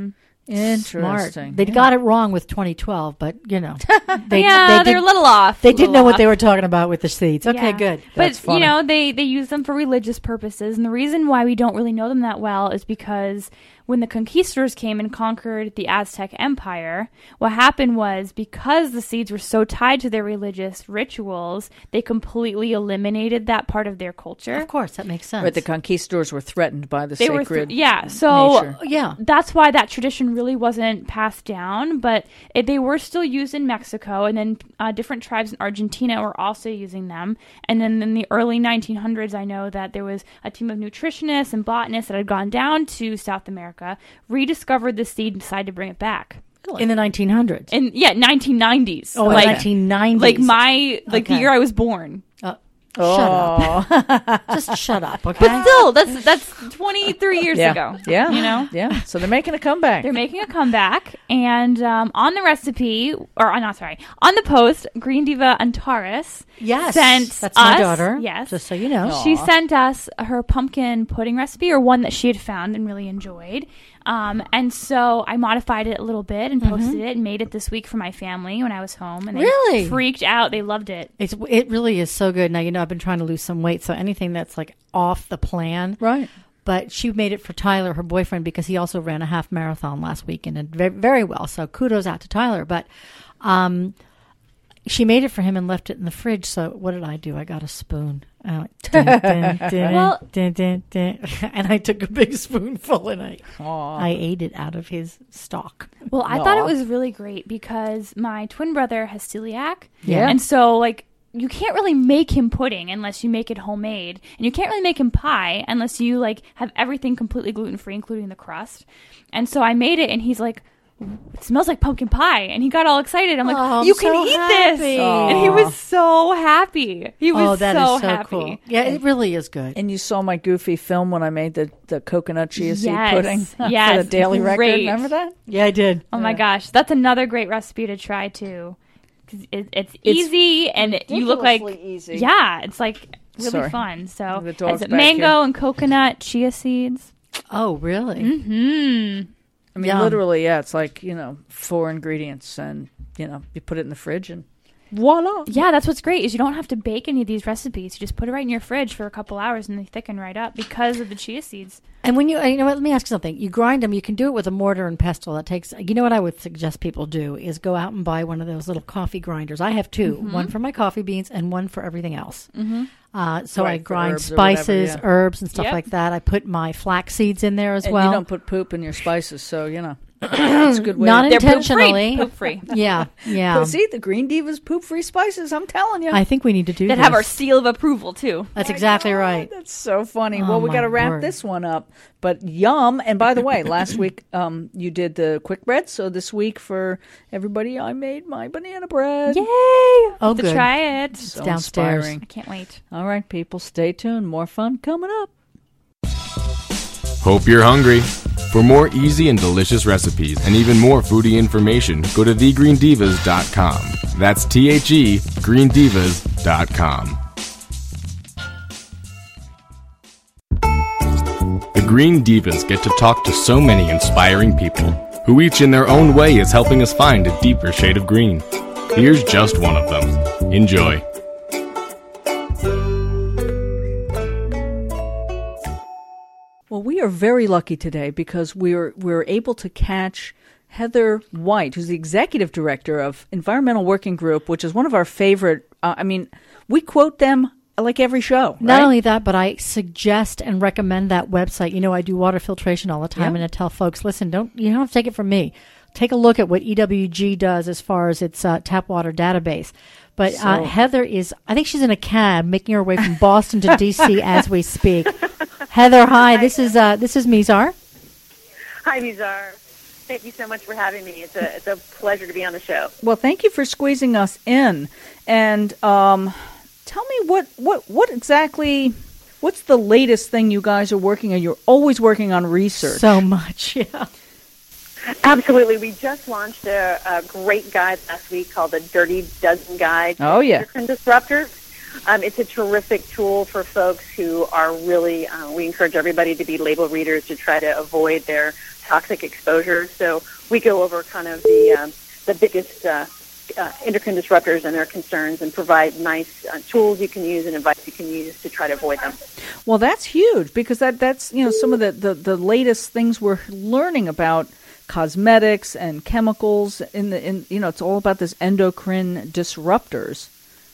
Interesting. They got it wrong with 2012, but they're did, a little off. They did know what they were talking about with the seeds. Okay, good. That's But funny. they use them for religious purposes, and the reason why we don't really know them that well is because when the conquistadors came and conquered the Aztec Empire, what happened was because the seeds were so tied to their religious rituals, they completely eliminated that part of their culture. Of course, that makes sense. But the conquistadors were threatened by the They were sacred so nature. Yeah. that's why that tradition really wasn't passed down, but they were still used in Mexico, and then different tribes in Argentina were also using them. And then in the early 1900s, I know that there was a team of nutritionists and botanists that had gone down to South America, rediscovered the seed, and decided to bring it back. In the 1900s. 1990s. Oh, like, 1990s. Like the year I was born. Shut up. Just shut up, okay? But still, that's 23 years ago. Yeah. Yeah. So they're making a comeback. They're making a comeback, and on the recipe, on the post, Green Diva Antares sent that's my us, daughter. Yes, Just so you know. she sent us her pumpkin pudding recipe, or one that she had found and really enjoyed. And so I modified it a little bit and posted it and made it this week for my family when I was home. And they Really? freaked out. They loved it. It really is so good. Now, I've been trying to lose some weight, so anything that's like off the plan. Right. But she made it for Tyler, her boyfriend, because he also ran a half marathon last week and did very, very well. So kudos out to Tyler. But she made it for him and left it in the fridge. So what did I do? I got a spoon. I went, dun, dun, dun, dun, dun, dun, and I took a big spoonful and I ate it out of his stock. Well, I thought it was really great because my twin brother has celiac. Yeah. And so, you can't really make him pudding unless you make it homemade. And you can't really make him pie unless you, have everything completely gluten-free, including the crust. And so I made it, and he's like, it smells like pumpkin pie. And he got all excited. I'm like, I'm you can so eat happy. this. And he was so happy. He was that so is so happy. cool. Yeah, it really is good. And you saw my goofy film when I made the coconut chia seed Yes. pudding Yes. for the Daily Record. Great. Remember that? Yeah, I did. Oh, my gosh. That's another great recipe to try, too. 'Cause it's easy, and you look like... ridiculously easy. Yeah, it's really Sorry. fun. So The dog's it's back mango here. and coconut chia seeds. Oh, really? Mm-hmm. I mean, Yum. literally, it's like, 4 ingredients and, you put it in the fridge and voila. Yeah, that's what's great is you don't have to bake any of these recipes. You just put it right in your fridge for a couple hours and they thicken right up because of the chia seeds. And when you know what, let me ask you something. You grind them, you can do it with a mortar and pestle. That takes, what I would suggest people do is go out and buy one of those little coffee grinders. I have two, one for my coffee beans and one for everything else. So Right, I for grind herbs or whatever, spices, yeah. herbs, and stuff Yep. like that. I put my flax seeds in there as And well. you don't put poop in your spices, so, it's a good way. Not to- intentionally. Poop-free. Yeah, yeah. But see, the Green Diva's poop-free spices, I'm telling you. I think we need to do That this. have our seal of approval, too. That's exactly right. That's so funny. Oh, Well, we my got to wrap word. this one up. But yum. And by the way, last week you did the quick bread. So this week for everybody, I made my banana bread. Yay! Oh, Have to good. try it. So downstairs. inspiring. I can't wait. All right, people, stay tuned. More fun coming up. Hope you're hungry. For more easy and delicious recipes and even more foodie information, go to thegreendivas.com. That's THE greendivas.com. The Green Divas get to talk to so many inspiring people, who each in their own way is helping us find a deeper shade of green. Here's just one of them. Enjoy. Well, we are very lucky today because we're able to catch Heather White, who's the executive director of Environmental Working Group, which is one of our favorite. We quote them like every show. Not right? only that, but I suggest and recommend that website. I do water filtration all the time, Yeah. and I tell folks, listen, you don't have to take it from me. Take a look at what EWG does as far as its tap water database. But Heather I think she's in a cab making her way from Boston to D.C. as we speak. Heather, hi. This is Mizar. Hi, Mizar. Thank you so much for having me. It's a pleasure to be on the show. Well, thank you for squeezing us in. And tell me what exactly, what's the latest thing you guys are working on? You're always working on research. So much, yeah. Absolutely. We just launched a great guide last week called the Dirty Dozen Guide to Oh, yeah. Endocrine Disruptors. It's a terrific tool for folks who are really, we encourage everybody to be label readers to try to avoid their toxic exposures. So we go over kind of the biggest endocrine disruptors and their concerns and provide nice tools you can use and advice you can use to try to avoid them. Well, that's huge because that's some of the latest things we're learning about cosmetics and chemicals it's all about this endocrine disruptors.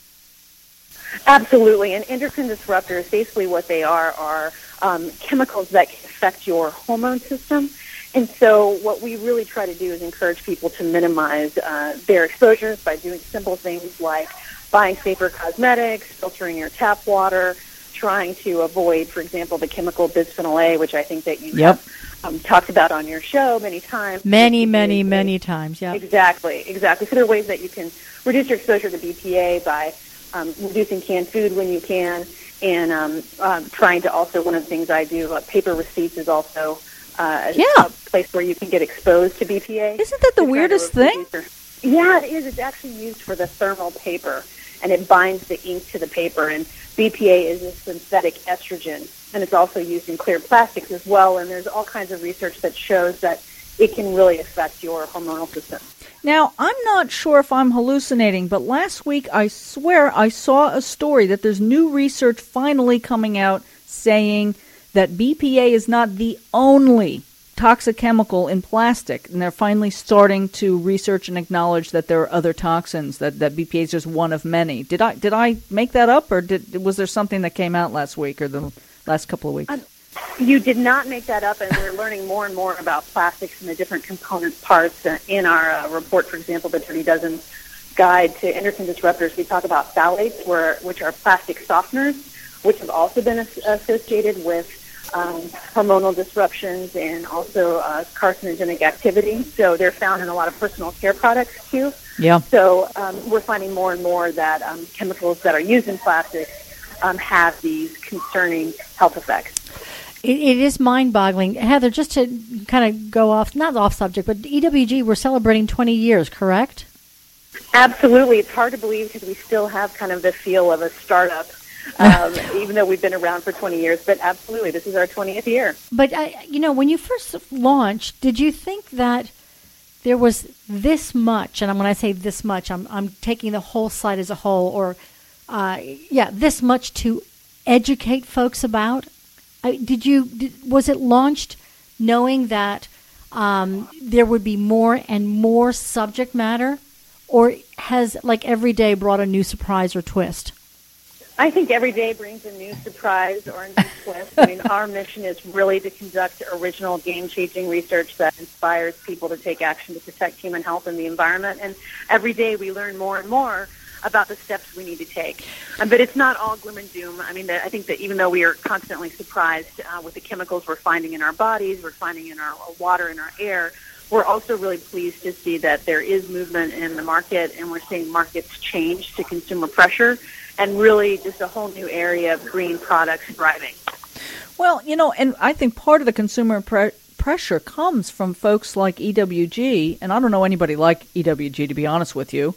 Absolutely, and endocrine disruptors, basically what they are chemicals that can affect your hormone system. And so what we really try to do is encourage people to minimize their exposures by doing simple things like buying safer cosmetics, filtering your tap water, trying to avoid, for example, the chemical bisphenol A, which I think that you have talked about on your show many times. Many times, yeah. Exactly. So there are ways that you can reduce your exposure to BPA by reducing canned food when you can, and trying to also, one of the things I do, paper receipts is also a place where you can get exposed to BPA. Isn't that the weirdest thing? Yeah, it is. It's actually used for the thermal paper, and it binds the ink to the paper, and BPA is a synthetic estrogen, and it's also used in clear plastics as well, and there's all kinds of research that shows that it can really affect your hormonal system. Now, I'm not sure if I'm hallucinating, but last week I swear I saw a story that there's new research finally coming out saying that BPA is not the only toxic chemical in plastic, and they're finally starting to research and acknowledge that there are other toxins, that BPA is just one of many. Did I make that up, or was there something that came out last week or the last couple of weeks? You did not make that up, and we're learning more and more about plastics and the different component parts in our report. For example, the Dirty Dozen Guide to Endocrine Disruptors, we talk about phthalates, which are plastic softeners, which have also been associated with hormonal disruptions and also carcinogenic activity. So they're found in a lot of personal care products, too. Yeah. So we're finding more and more that chemicals that are used in plastics have these concerning health effects. It is mind-boggling. Heather, just to kind of go off, not off subject, but EWG, we're celebrating 20 years, correct? Absolutely. It's hard to believe because we still have kind of the feel of a startup, even though we've been around for 20 years. But absolutely, this is our 20th year. But, when you first launched, did you think that there was this much, and when I say this much, I'm taking the whole site as a whole, or, this much to educate folks about? Was it launched knowing that there would be more and more subject matter, or has every day brought a new surprise or twist? I think every day brings a new surprise or a new twist. I mean, our mission is really to conduct original, game-changing research that inspires people to take action to protect human health and the environment. And every day we learn more and more about the steps we need to take. But it's not all gloom and doom. I mean, I think that even though we are constantly surprised with the chemicals we're finding in our bodies, we're finding in our water, in our air, we're also really pleased to see that there is movement in the market, and we're seeing markets change to consumer pressure, and really just a whole new area of green products thriving. Well, and I think part of the consumer pressure comes from folks like EWG, and I don't know anybody like EWG, to be honest with you,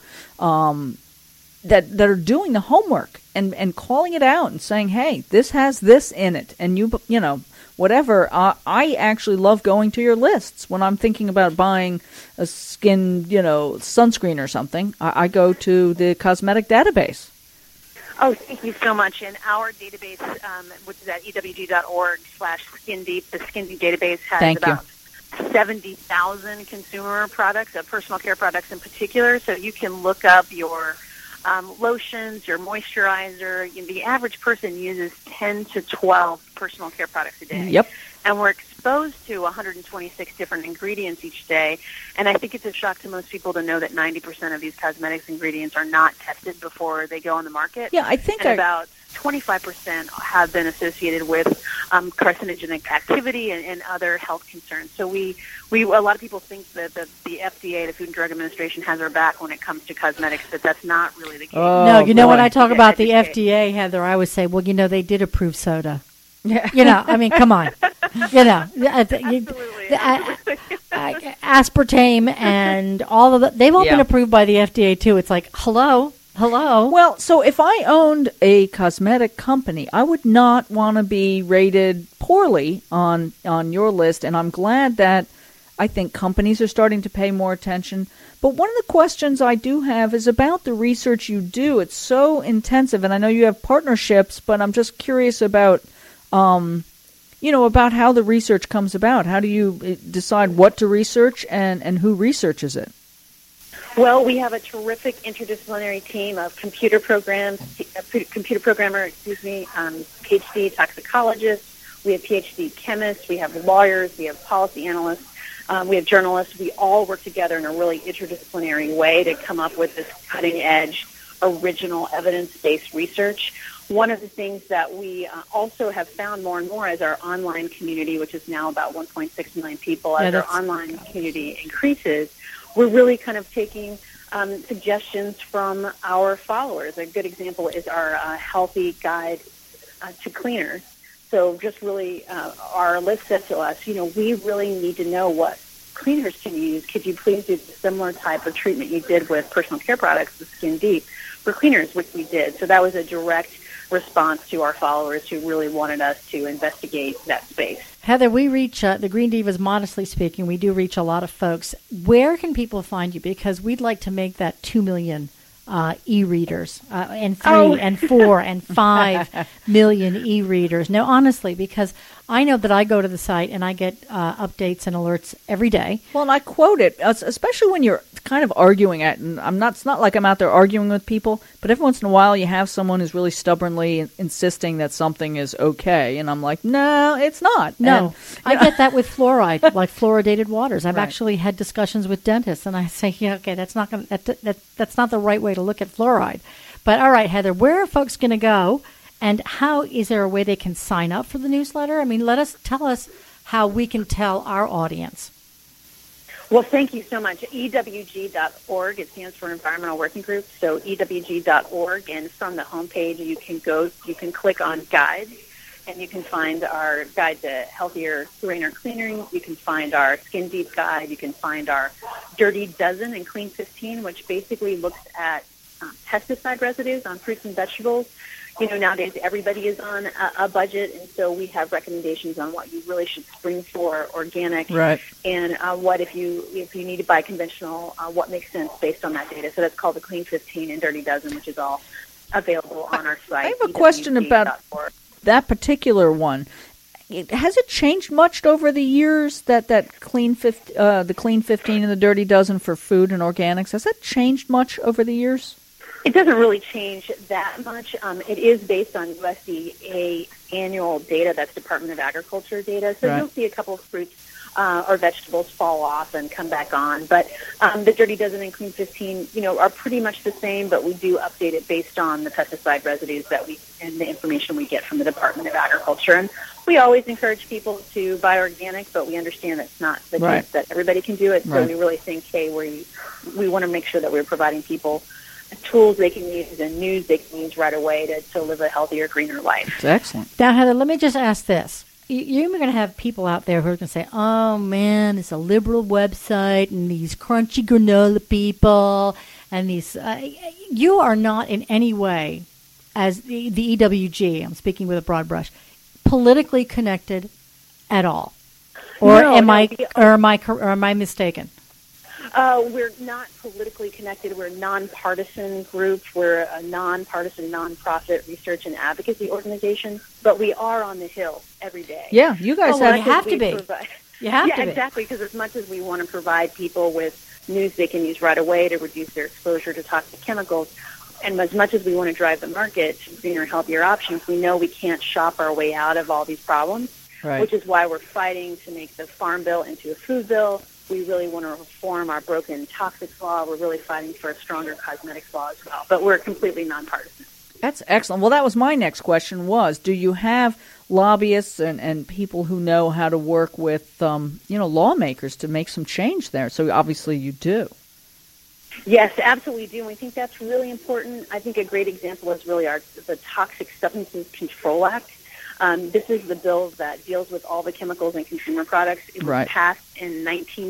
that are doing the homework and calling it out and saying, hey, this has this in it, and whatever. I actually love going to your lists when I'm thinking about buying a skin, sunscreen or something. I go to the cosmetic database. Oh, thank you so much. And our database, which is at ewg.org/SkinDeep, the SkinDeep database has about 70,000 consumer products, personal care products in particular. So you can look up your lotions, your moisturizer. The average person uses 10 to 12 personal care products a day. Yep. And we're exposed to 126 different ingredients each day. And I think it's a shock to most people to know that 90% of these cosmetics ingredients are not tested before they go on the market. Yeah, I think about 25% have been associated with carcinogenic activity and other health concerns. So a lot of people think that the FDA, the Food and Drug Administration, has our back when it comes to cosmetics, but that's not really the case. No, when I talk about the FDA, Heather, I always say, well, they did approve soda. Yeah. I mean, come on. Absolutely. Aspartame and all of that, they've all been approved by the FDA, too. It's like, hello? Hello. Well, so if I owned a cosmetic company, I would not want to be rated poorly on your list, and I'm glad that I think companies are starting to pay more attention. But one of the questions I do have is about the research you do. It's so intensive, and I know you have partnerships, but I'm just curious about, about how the research comes about. How do you decide what to research and who researches it? Well, we have a terrific interdisciplinary team of computer programmers, PhD toxicologists. We have PhD chemists. We have lawyers. We have policy analysts. We have journalists. We all work together in a really interdisciplinary way to come up with this cutting-edge, original, evidence-based research. One of the things that we also have found more and more as our online community, which is now about 1.6 million people, as our online community increases, we're really kind of taking suggestions from our followers. A good example is our healthy guide to cleaners. So just really our list says to us, we really need to know what cleaners can use. Could you please do the similar type of treatment you did with personal care products, the Skin Deep, for cleaners, which we did. So that was a direct response to our followers who really wanted us to investigate that space. Heather, we reach the Green Divas, modestly speaking, we do reach a lot of folks. Where can people find you? Because we'd like to make that 2 million e-readers and 3 and 4 and 5 million e-readers. No, honestly, because I know that I go to the site and I get updates and alerts every day. Well, and I quote it, especially when you're kind of arguing at, and it's not like I'm out there arguing with people, but every once in a while you have someone who's really stubbornly insisting that something is okay, and I'm like, no, it's not. No, I get that with fluoride, like fluoridated waters. I've actually had discussions with dentists, and I say, okay, that's not that's not the right way to look at fluoride. But all right, Heather, where are folks going to go, and how is there a way they can sign up for the newsletter? I mean, tell us how we can tell our audience. Well, thank you so much. EWG.org, it stands for Environmental Working Group, so EWG.org, and from the homepage you can click on guides, and you can find our guide to healthier, greener cleaning. You can find our Skin Deep guide. You can find our Dirty Dozen and Clean 15, which basically looks at pesticide residues on fruits and vegetables. Nowadays everybody is on a budget, and so we have recommendations on what you really should spring for organic, right, and what if you need to buy conventional, what makes sense bases on that data. So that's called the Clean 15 and Dirty Dozen, which is all available on our site. I have a question about that particular one. Has it changed much over the years, that Clean the Clean 15 and the Dirty Dozen for food and organics? Has that changed much over the years? It doesn't really change that much. It is based on USDA annual data. That's Department of Agriculture data. So You'll see a couple of fruits or vegetables fall off and come back on. But the Dirty Dozen and Clean 15, are pretty much the same, but we do update it based on the pesticide residues and the information we get from the Department of Agriculture. And we always encourage people to buy organic, but we understand that's not the case that everybody can do it. So we really think, we want to make sure that we're providing people tools they can use and news they can use right away to live a healthier, greener life. That's excellent. Now, Heather, let me just ask this. You're going to have people out there who are going to say, oh, man, it's a liberal website and these crunchy granola people and these... you are not in any way, as the EWG, I'm speaking with a broad brush, politically connected at all. Or am I mistaken? We're not politically connected. We're a nonpartisan group. We're a nonpartisan, nonprofit research and advocacy organization. But we are on the Hill every day. Yeah, you guys have to be. You have to be. Exactly, because as much as we want to provide people with news they can use right away to reduce their exposure to toxic chemicals, and as much as we want to drive the market to greener, healthier options, we know we can't shop our way out of all these problems, which is why we're fighting to make the Farm Bill into a food bill. We really want to reform our broken toxics law. We're really fighting for a stronger cosmetics law as well. But we're completely nonpartisan. That's excellent. Well, that was my next question was, do you have lobbyists and people who know how to work with, lawmakers to make some change there? So obviously you do. Yes, absolutely do. And we think that's really important. I think a great example is really the Toxic Substances Control Act. This is the bill that deals with all the chemicals in consumer products. It was passed in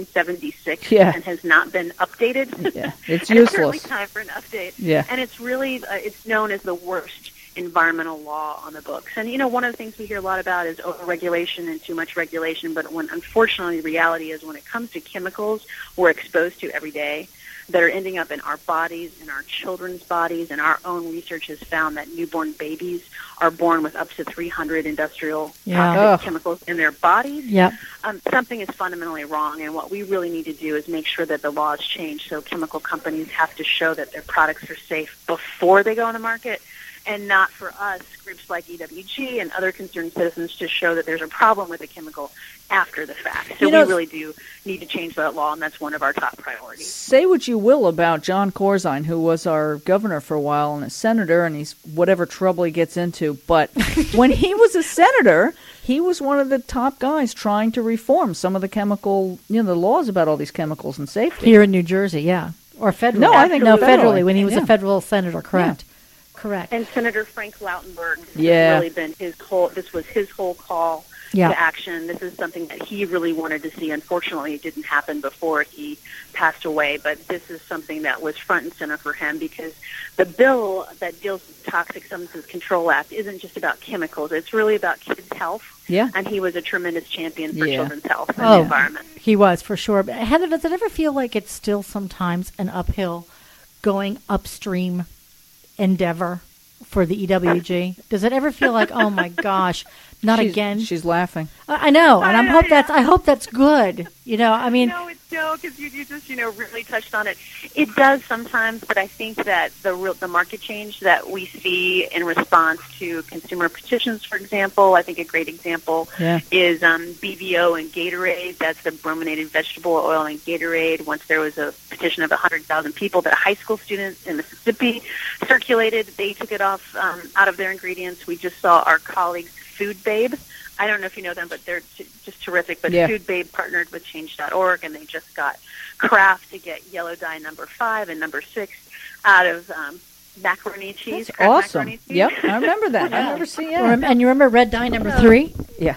1976 and has not been updated. Yeah, it's and useless. It's certainly time for an update. Yeah. And it's really, it's known as the worst environmental law on the books. And, you know, one of the things we hear a lot about is over-regulation and too much regulation, but unfortunately, the reality is when it comes to chemicals we're exposed to every day that are ending up in our bodies, in our children's bodies, and our own research has found that newborn babies are born with up to 300 industrial toxic chemicals in their bodies. Yep. Something is fundamentally wrong, and what we really need to do is make sure that the laws change so chemical companies have to show that their products are safe before they go on the market, and not for us, groups like EWG and other concerned citizens, to show that there's a problem with a chemical after the fact. So we really do need to change that law, and that's one of our top priorities. Say what you will about John Corzine, who was our governor for a while and a senator, and he's whatever trouble he gets into. But when he was a senator, he was one of the top guys trying to reform some of the chemical, the laws about all these chemicals and safety. Here in New Jersey, yeah. Or federally. No, I think federally, when he was a federal senator, correct. Yeah. Correct. And Senator Frank Lautenberg, this has really been this was his whole call to action. This is something that he really wanted to see. Unfortunately, it didn't happen before he passed away, but this is something that was front and center for him because the bill that deals with the Toxic Substances Control Act isn't just about chemicals. It's really about kids' health. Yeah. And he was a tremendous champion for children's health and the environment. He was, for sure. But Heather, does it ever feel like it's still sometimes an uphill going upstream endeavor for the EWG? Does it ever feel like, oh my gosh, again? She's laughing. I know, and I hope that's good. I mean, no, because you just really touched on it. It does sometimes, but I think that the market change that we see in response to consumer petitions, for example, I think a great example is BVO and Gatorade. That's the brominated vegetable oil in Gatorade. Once there was a petition of 100,000 people that high school students in Mississippi circulated, they took it off out of their ingredients. We just saw our colleagues, Food Babe. I don't know if you know them, but they're just terrific. But Food Babe partnered with Change.org, and they just got Kraft to get yellow dye number 5 and number 6 out of macaroni cheese. That's awesome. Macaroni cheese. Yep, I remember that. I remember seeing it. And you remember red dye number 3? Yeah.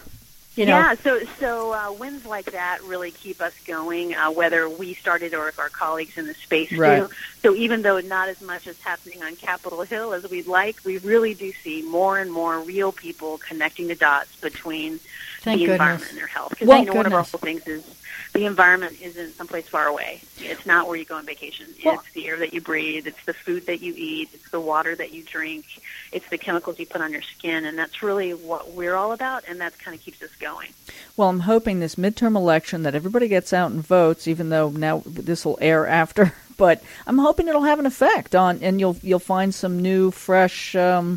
So wins like that really keep us going, whether we started or if our colleagues in the space do. So even though not as much is happening on Capitol Hill as we'd like, we really do see more and more real people connecting the dots between the environment and their health. Because one of our whole things is the environment isn't someplace far away. It's not where you go on vacation. It's the air that you breathe. It's the food that you eat. It's the water that you drink. It's the chemicals you put on your skin. And that's really what we're all about, and that kind of keeps us going. Well, I'm hoping this midterm election that everybody gets out and votes, even though now this will air after. But I'm hoping it'll have an effect on, and you'll find some new, fresh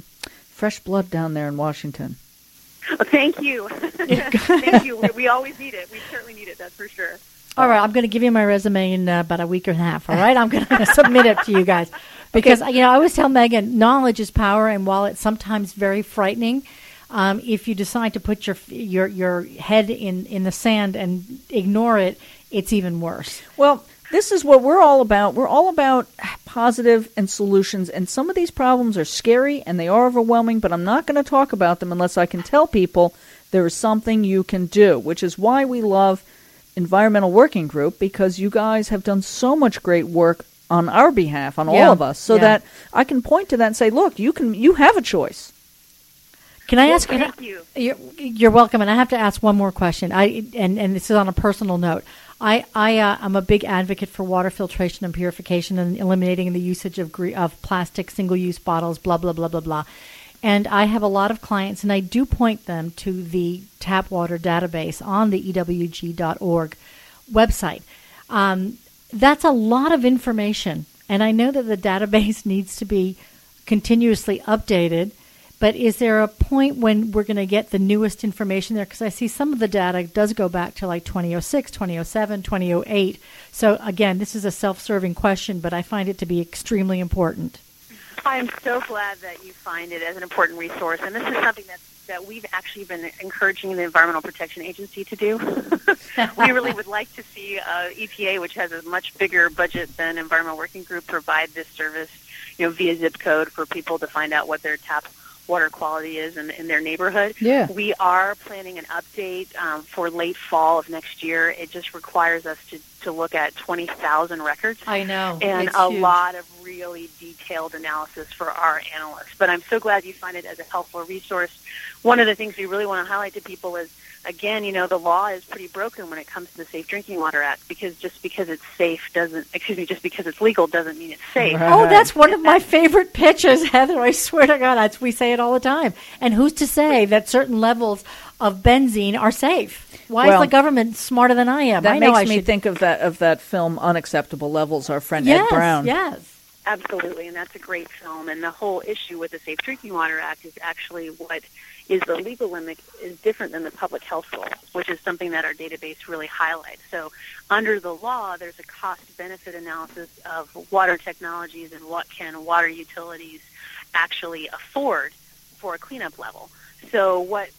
blood down there in Washington. Well, thank you. Thank you. We always need it. We certainly need it, that's for sure. All right, I'm going to give you my resume in about a week and a half, all right? I'm going to submit it to you guys. Because, I always tell Megan, knowledge is power, and while it's sometimes very frightening, if you decide to put your head in the sand and ignore it, it's even worse. Well, this is what we're all about. We're all about positive and solutions, and some of these problems are scary and they are overwhelming, but I'm not going to talk about them unless I can tell people there is something you can do, which is why we love Environmental Working Group, because you guys have done so much great work on our behalf, on all of us, so that I can point to that and say, look, you have a choice. Can I ask? Thank you. You're welcome. And I have to ask one more question. And this is on a personal note. I'm a big advocate for water filtration and purification and eliminating the usage of plastic single-use bottles, blah, blah, blah, blah, blah. And I have a lot of clients, and I do point them to the tap water database on the EWG.org website. That's a lot of information, and I know that the database needs to be continuously updated, but is there a point when we're going to get the newest information there? Because I see some of the data does go back to like 2006, 2007, 2008. So, again, this is a self-serving question, but I find it to be extremely important. I'm so glad that you find it as an important resource, and this is something that we've actually been encouraging the Environmental Protection Agency to do. We really would like to see EPA, which has a much bigger budget than Environmental Working Group, provide this service, via zip code for people to find out what their tap water quality is in their neighborhood. Yeah. We are planning an update for late fall of next year. It just requires us to look at 20,000 records. I know. And It's a huge. lot of really detailed analysis for our analysts. But I'm so glad you find it as a helpful resource. One of the things we really want to highlight to people is, again, the law is pretty broken when it comes to the Safe Drinking Water Act, because just because it's legal doesn't mean it's safe. Right. Oh, that's one of my favorite pitches, Heather. I swear to God, we say it all the time. And who's to say that certain levels of benzene are safe? Why is Well, the government smarter than I am? That I know makes I me should... think of that film, Unacceptable Levels, our friend Yes, Ed Brown. yes. Absolutely, and that's a great film. And the whole issue with the Safe Drinking Water Act is actually what is the legal limit is different than the public health goal, which is something that our database really highlights. So under the law, there's a cost-benefit analysis of water technologies and what can water utilities actually afford for a cleanup level. So what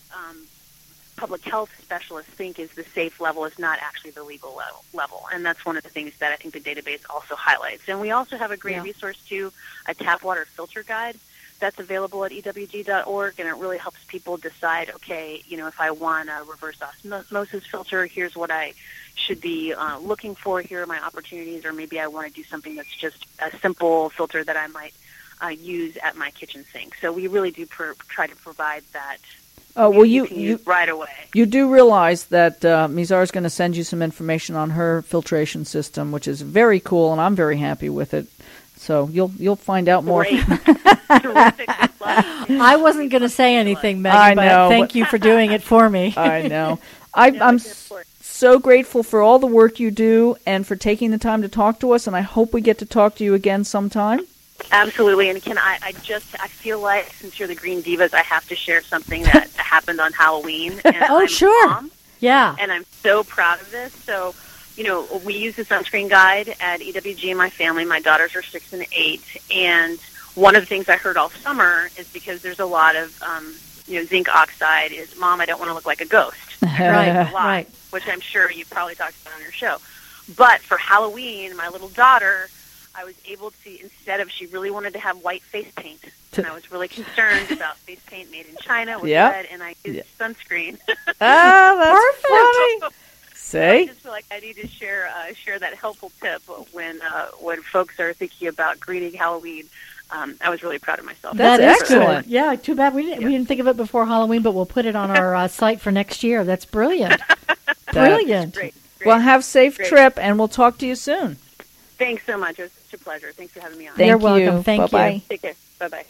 public health specialists think is the safe level is not actually the legal level. And that's one of the things that I think the database also highlights. And we also have a great resource, too, a tap water filter guide that's available at ewg.org, and it really helps people decide, okay, if I want a reverse osmosis filter, here's what I should be looking for, here are my opportunities, or maybe I want to do something that's just a simple filter that I might use at my kitchen sink. So we really do try to provide that. Oh, well, you can use right away. You do realize that Mizar is going to send you some information on her filtration system, which is very cool, and I'm very happy with it. So you'll find out more. Great. Terrific. Good luck. I wasn't going to say anything, Megan, I know, but thank you for doing it for me. I know. I'm so grateful for all the work you do and for taking the time to talk to us, and I hope we get to talk to you again sometime. Absolutely, and I feel like, since you're the Green Divas, I have to share something that happened on Halloween. And Oh, I'm sure. a mom, Yeah. and I'm so proud of this. So, we use the sunscreen guide at EWG in my family. My daughters are 6 and 8, and one of the things I heard all summer is because there's a lot of, zinc oxide is, Mom, I don't want to look like a ghost. Right, A lot, right. which I'm sure you probably talked about on your show. But for Halloween, my little daughter, I was able to, instead of, she really wanted to have white face paint, and I was really concerned about face paint made in China with red, and I used sunscreen. That's funny. So I See? just feel like I need to share that helpful tip when folks are thinking about greeting Halloween. I was really proud of myself. That's That is excellent. good. Yeah, too bad we didn't think of it before Halloween, but we'll put it on our site for next year. That's brilliant. Brilliant. Great. Well, have safe Great. trip, and we'll talk to you soon. Thanks so much. It was such a pleasure. Thanks for having me on. Thank You're you. welcome. Thank you. Bye-bye. Take care. Bye-bye.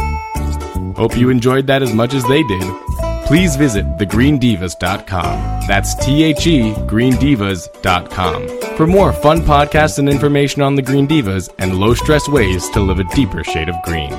Hope you enjoyed that as much as they did. Please visit thegreendivas.com. That's THE greendivas.com for more fun podcasts and information on the Green Divas and low-stress ways to live a deeper shade of green.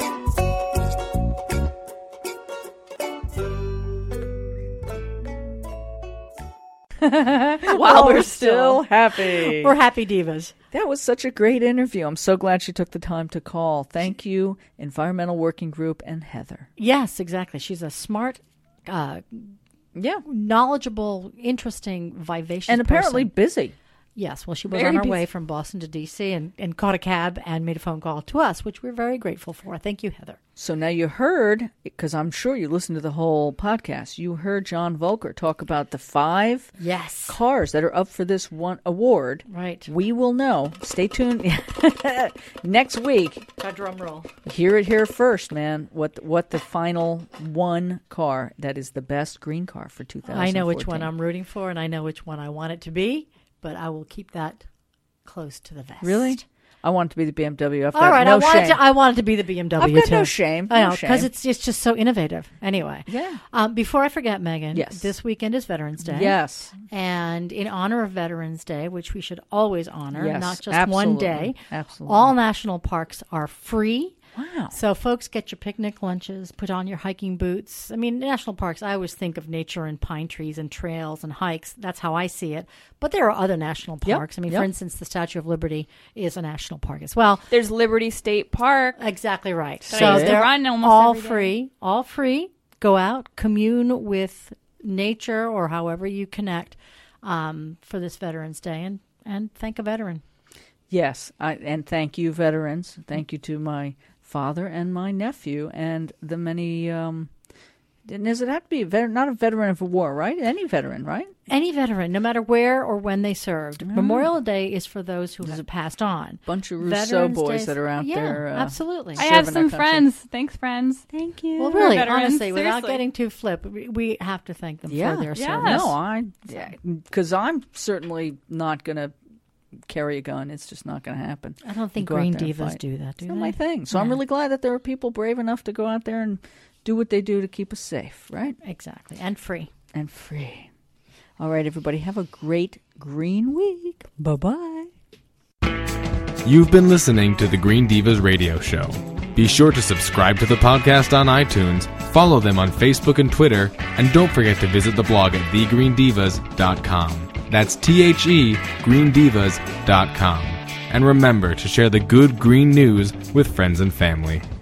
While we're still happy. We're happy divas. That was such a great interview. I'm so glad she took the time to call. Thank you, Environmental Working Group and Heather. Yes, exactly. She's a smart, knowledgeable, interesting, vivacious And apparently person. busy. Yes, well, she was Very on her busy. way from Boston to D.C. and caught a cab and made a phone call to us, which we're very grateful for. Thank you, Heather. So now you heard, because I'm sure you listened to the whole podcast, you heard John Volker talk about the 5 Yes. cars that are up for this one award. Right. We will know. Stay tuned next week. A drum roll. Hear it here first, man. What the final one car that is the best green car for 2014. I know which one I'm rooting for, and I know which one I want it to be, but I will keep that close to the vest. Really? I want it to be the BMW. I've All got right, no I shame. want it to be the BMW. I've got too. no shame. I No know, because shame. it's just so innovative. Anyway, Yeah. Before I forget, Megan, Yes. this weekend is Veterans Day. Yes. And in honor of Veterans Day, which we should always honor, Yes, not just one absolutely. day, Absolutely. all national parks are free. Wow. So folks, get your picnic lunches, put on your hiking boots. I mean, national parks, I always think of nature and pine trees and trails and hikes. That's how I see it. But there are other national Yep, parks. I mean, yep. for instance, the Statue of Liberty is a national park as well. There's Liberty State Park. Exactly right. So I So used to they're run almost all every day. free, all free. Go out, commune with nature or however you connect for this Veterans Day and thank a veteran. Yes. And thank you, veterans. Thank you to my father and my nephew and the many. Does it have to be not a veteran of a war, right? Any veteran, right? Any veteran, no matter where or when they served. Memorial Day is for those who have passed on. Bunch of Rousseau boys that are out there. Absolutely. I have some friends. Thanks, friends. Thank you. Well, really, honestly, without Seriously. getting too flip, we have to thank them for their service. No, because I'm certainly not going to carry a gun. It's just not going to happen. I don't think Green Divas do that, do it's they? not my thing. So I'm really glad that there are people brave enough to go out there and do what they do to keep us safe, right? Exactly. And free. And free. All right, everybody, have a great Green Week. Bye-bye. You've been listening to the Green Divas Radio Show. Be sure to subscribe to the podcast on iTunes, follow them on Facebook and Twitter, and don't forget to visit the blog at thegreendivas.com. That's TheGreenDivas.com. And remember to share the good green news with friends and family.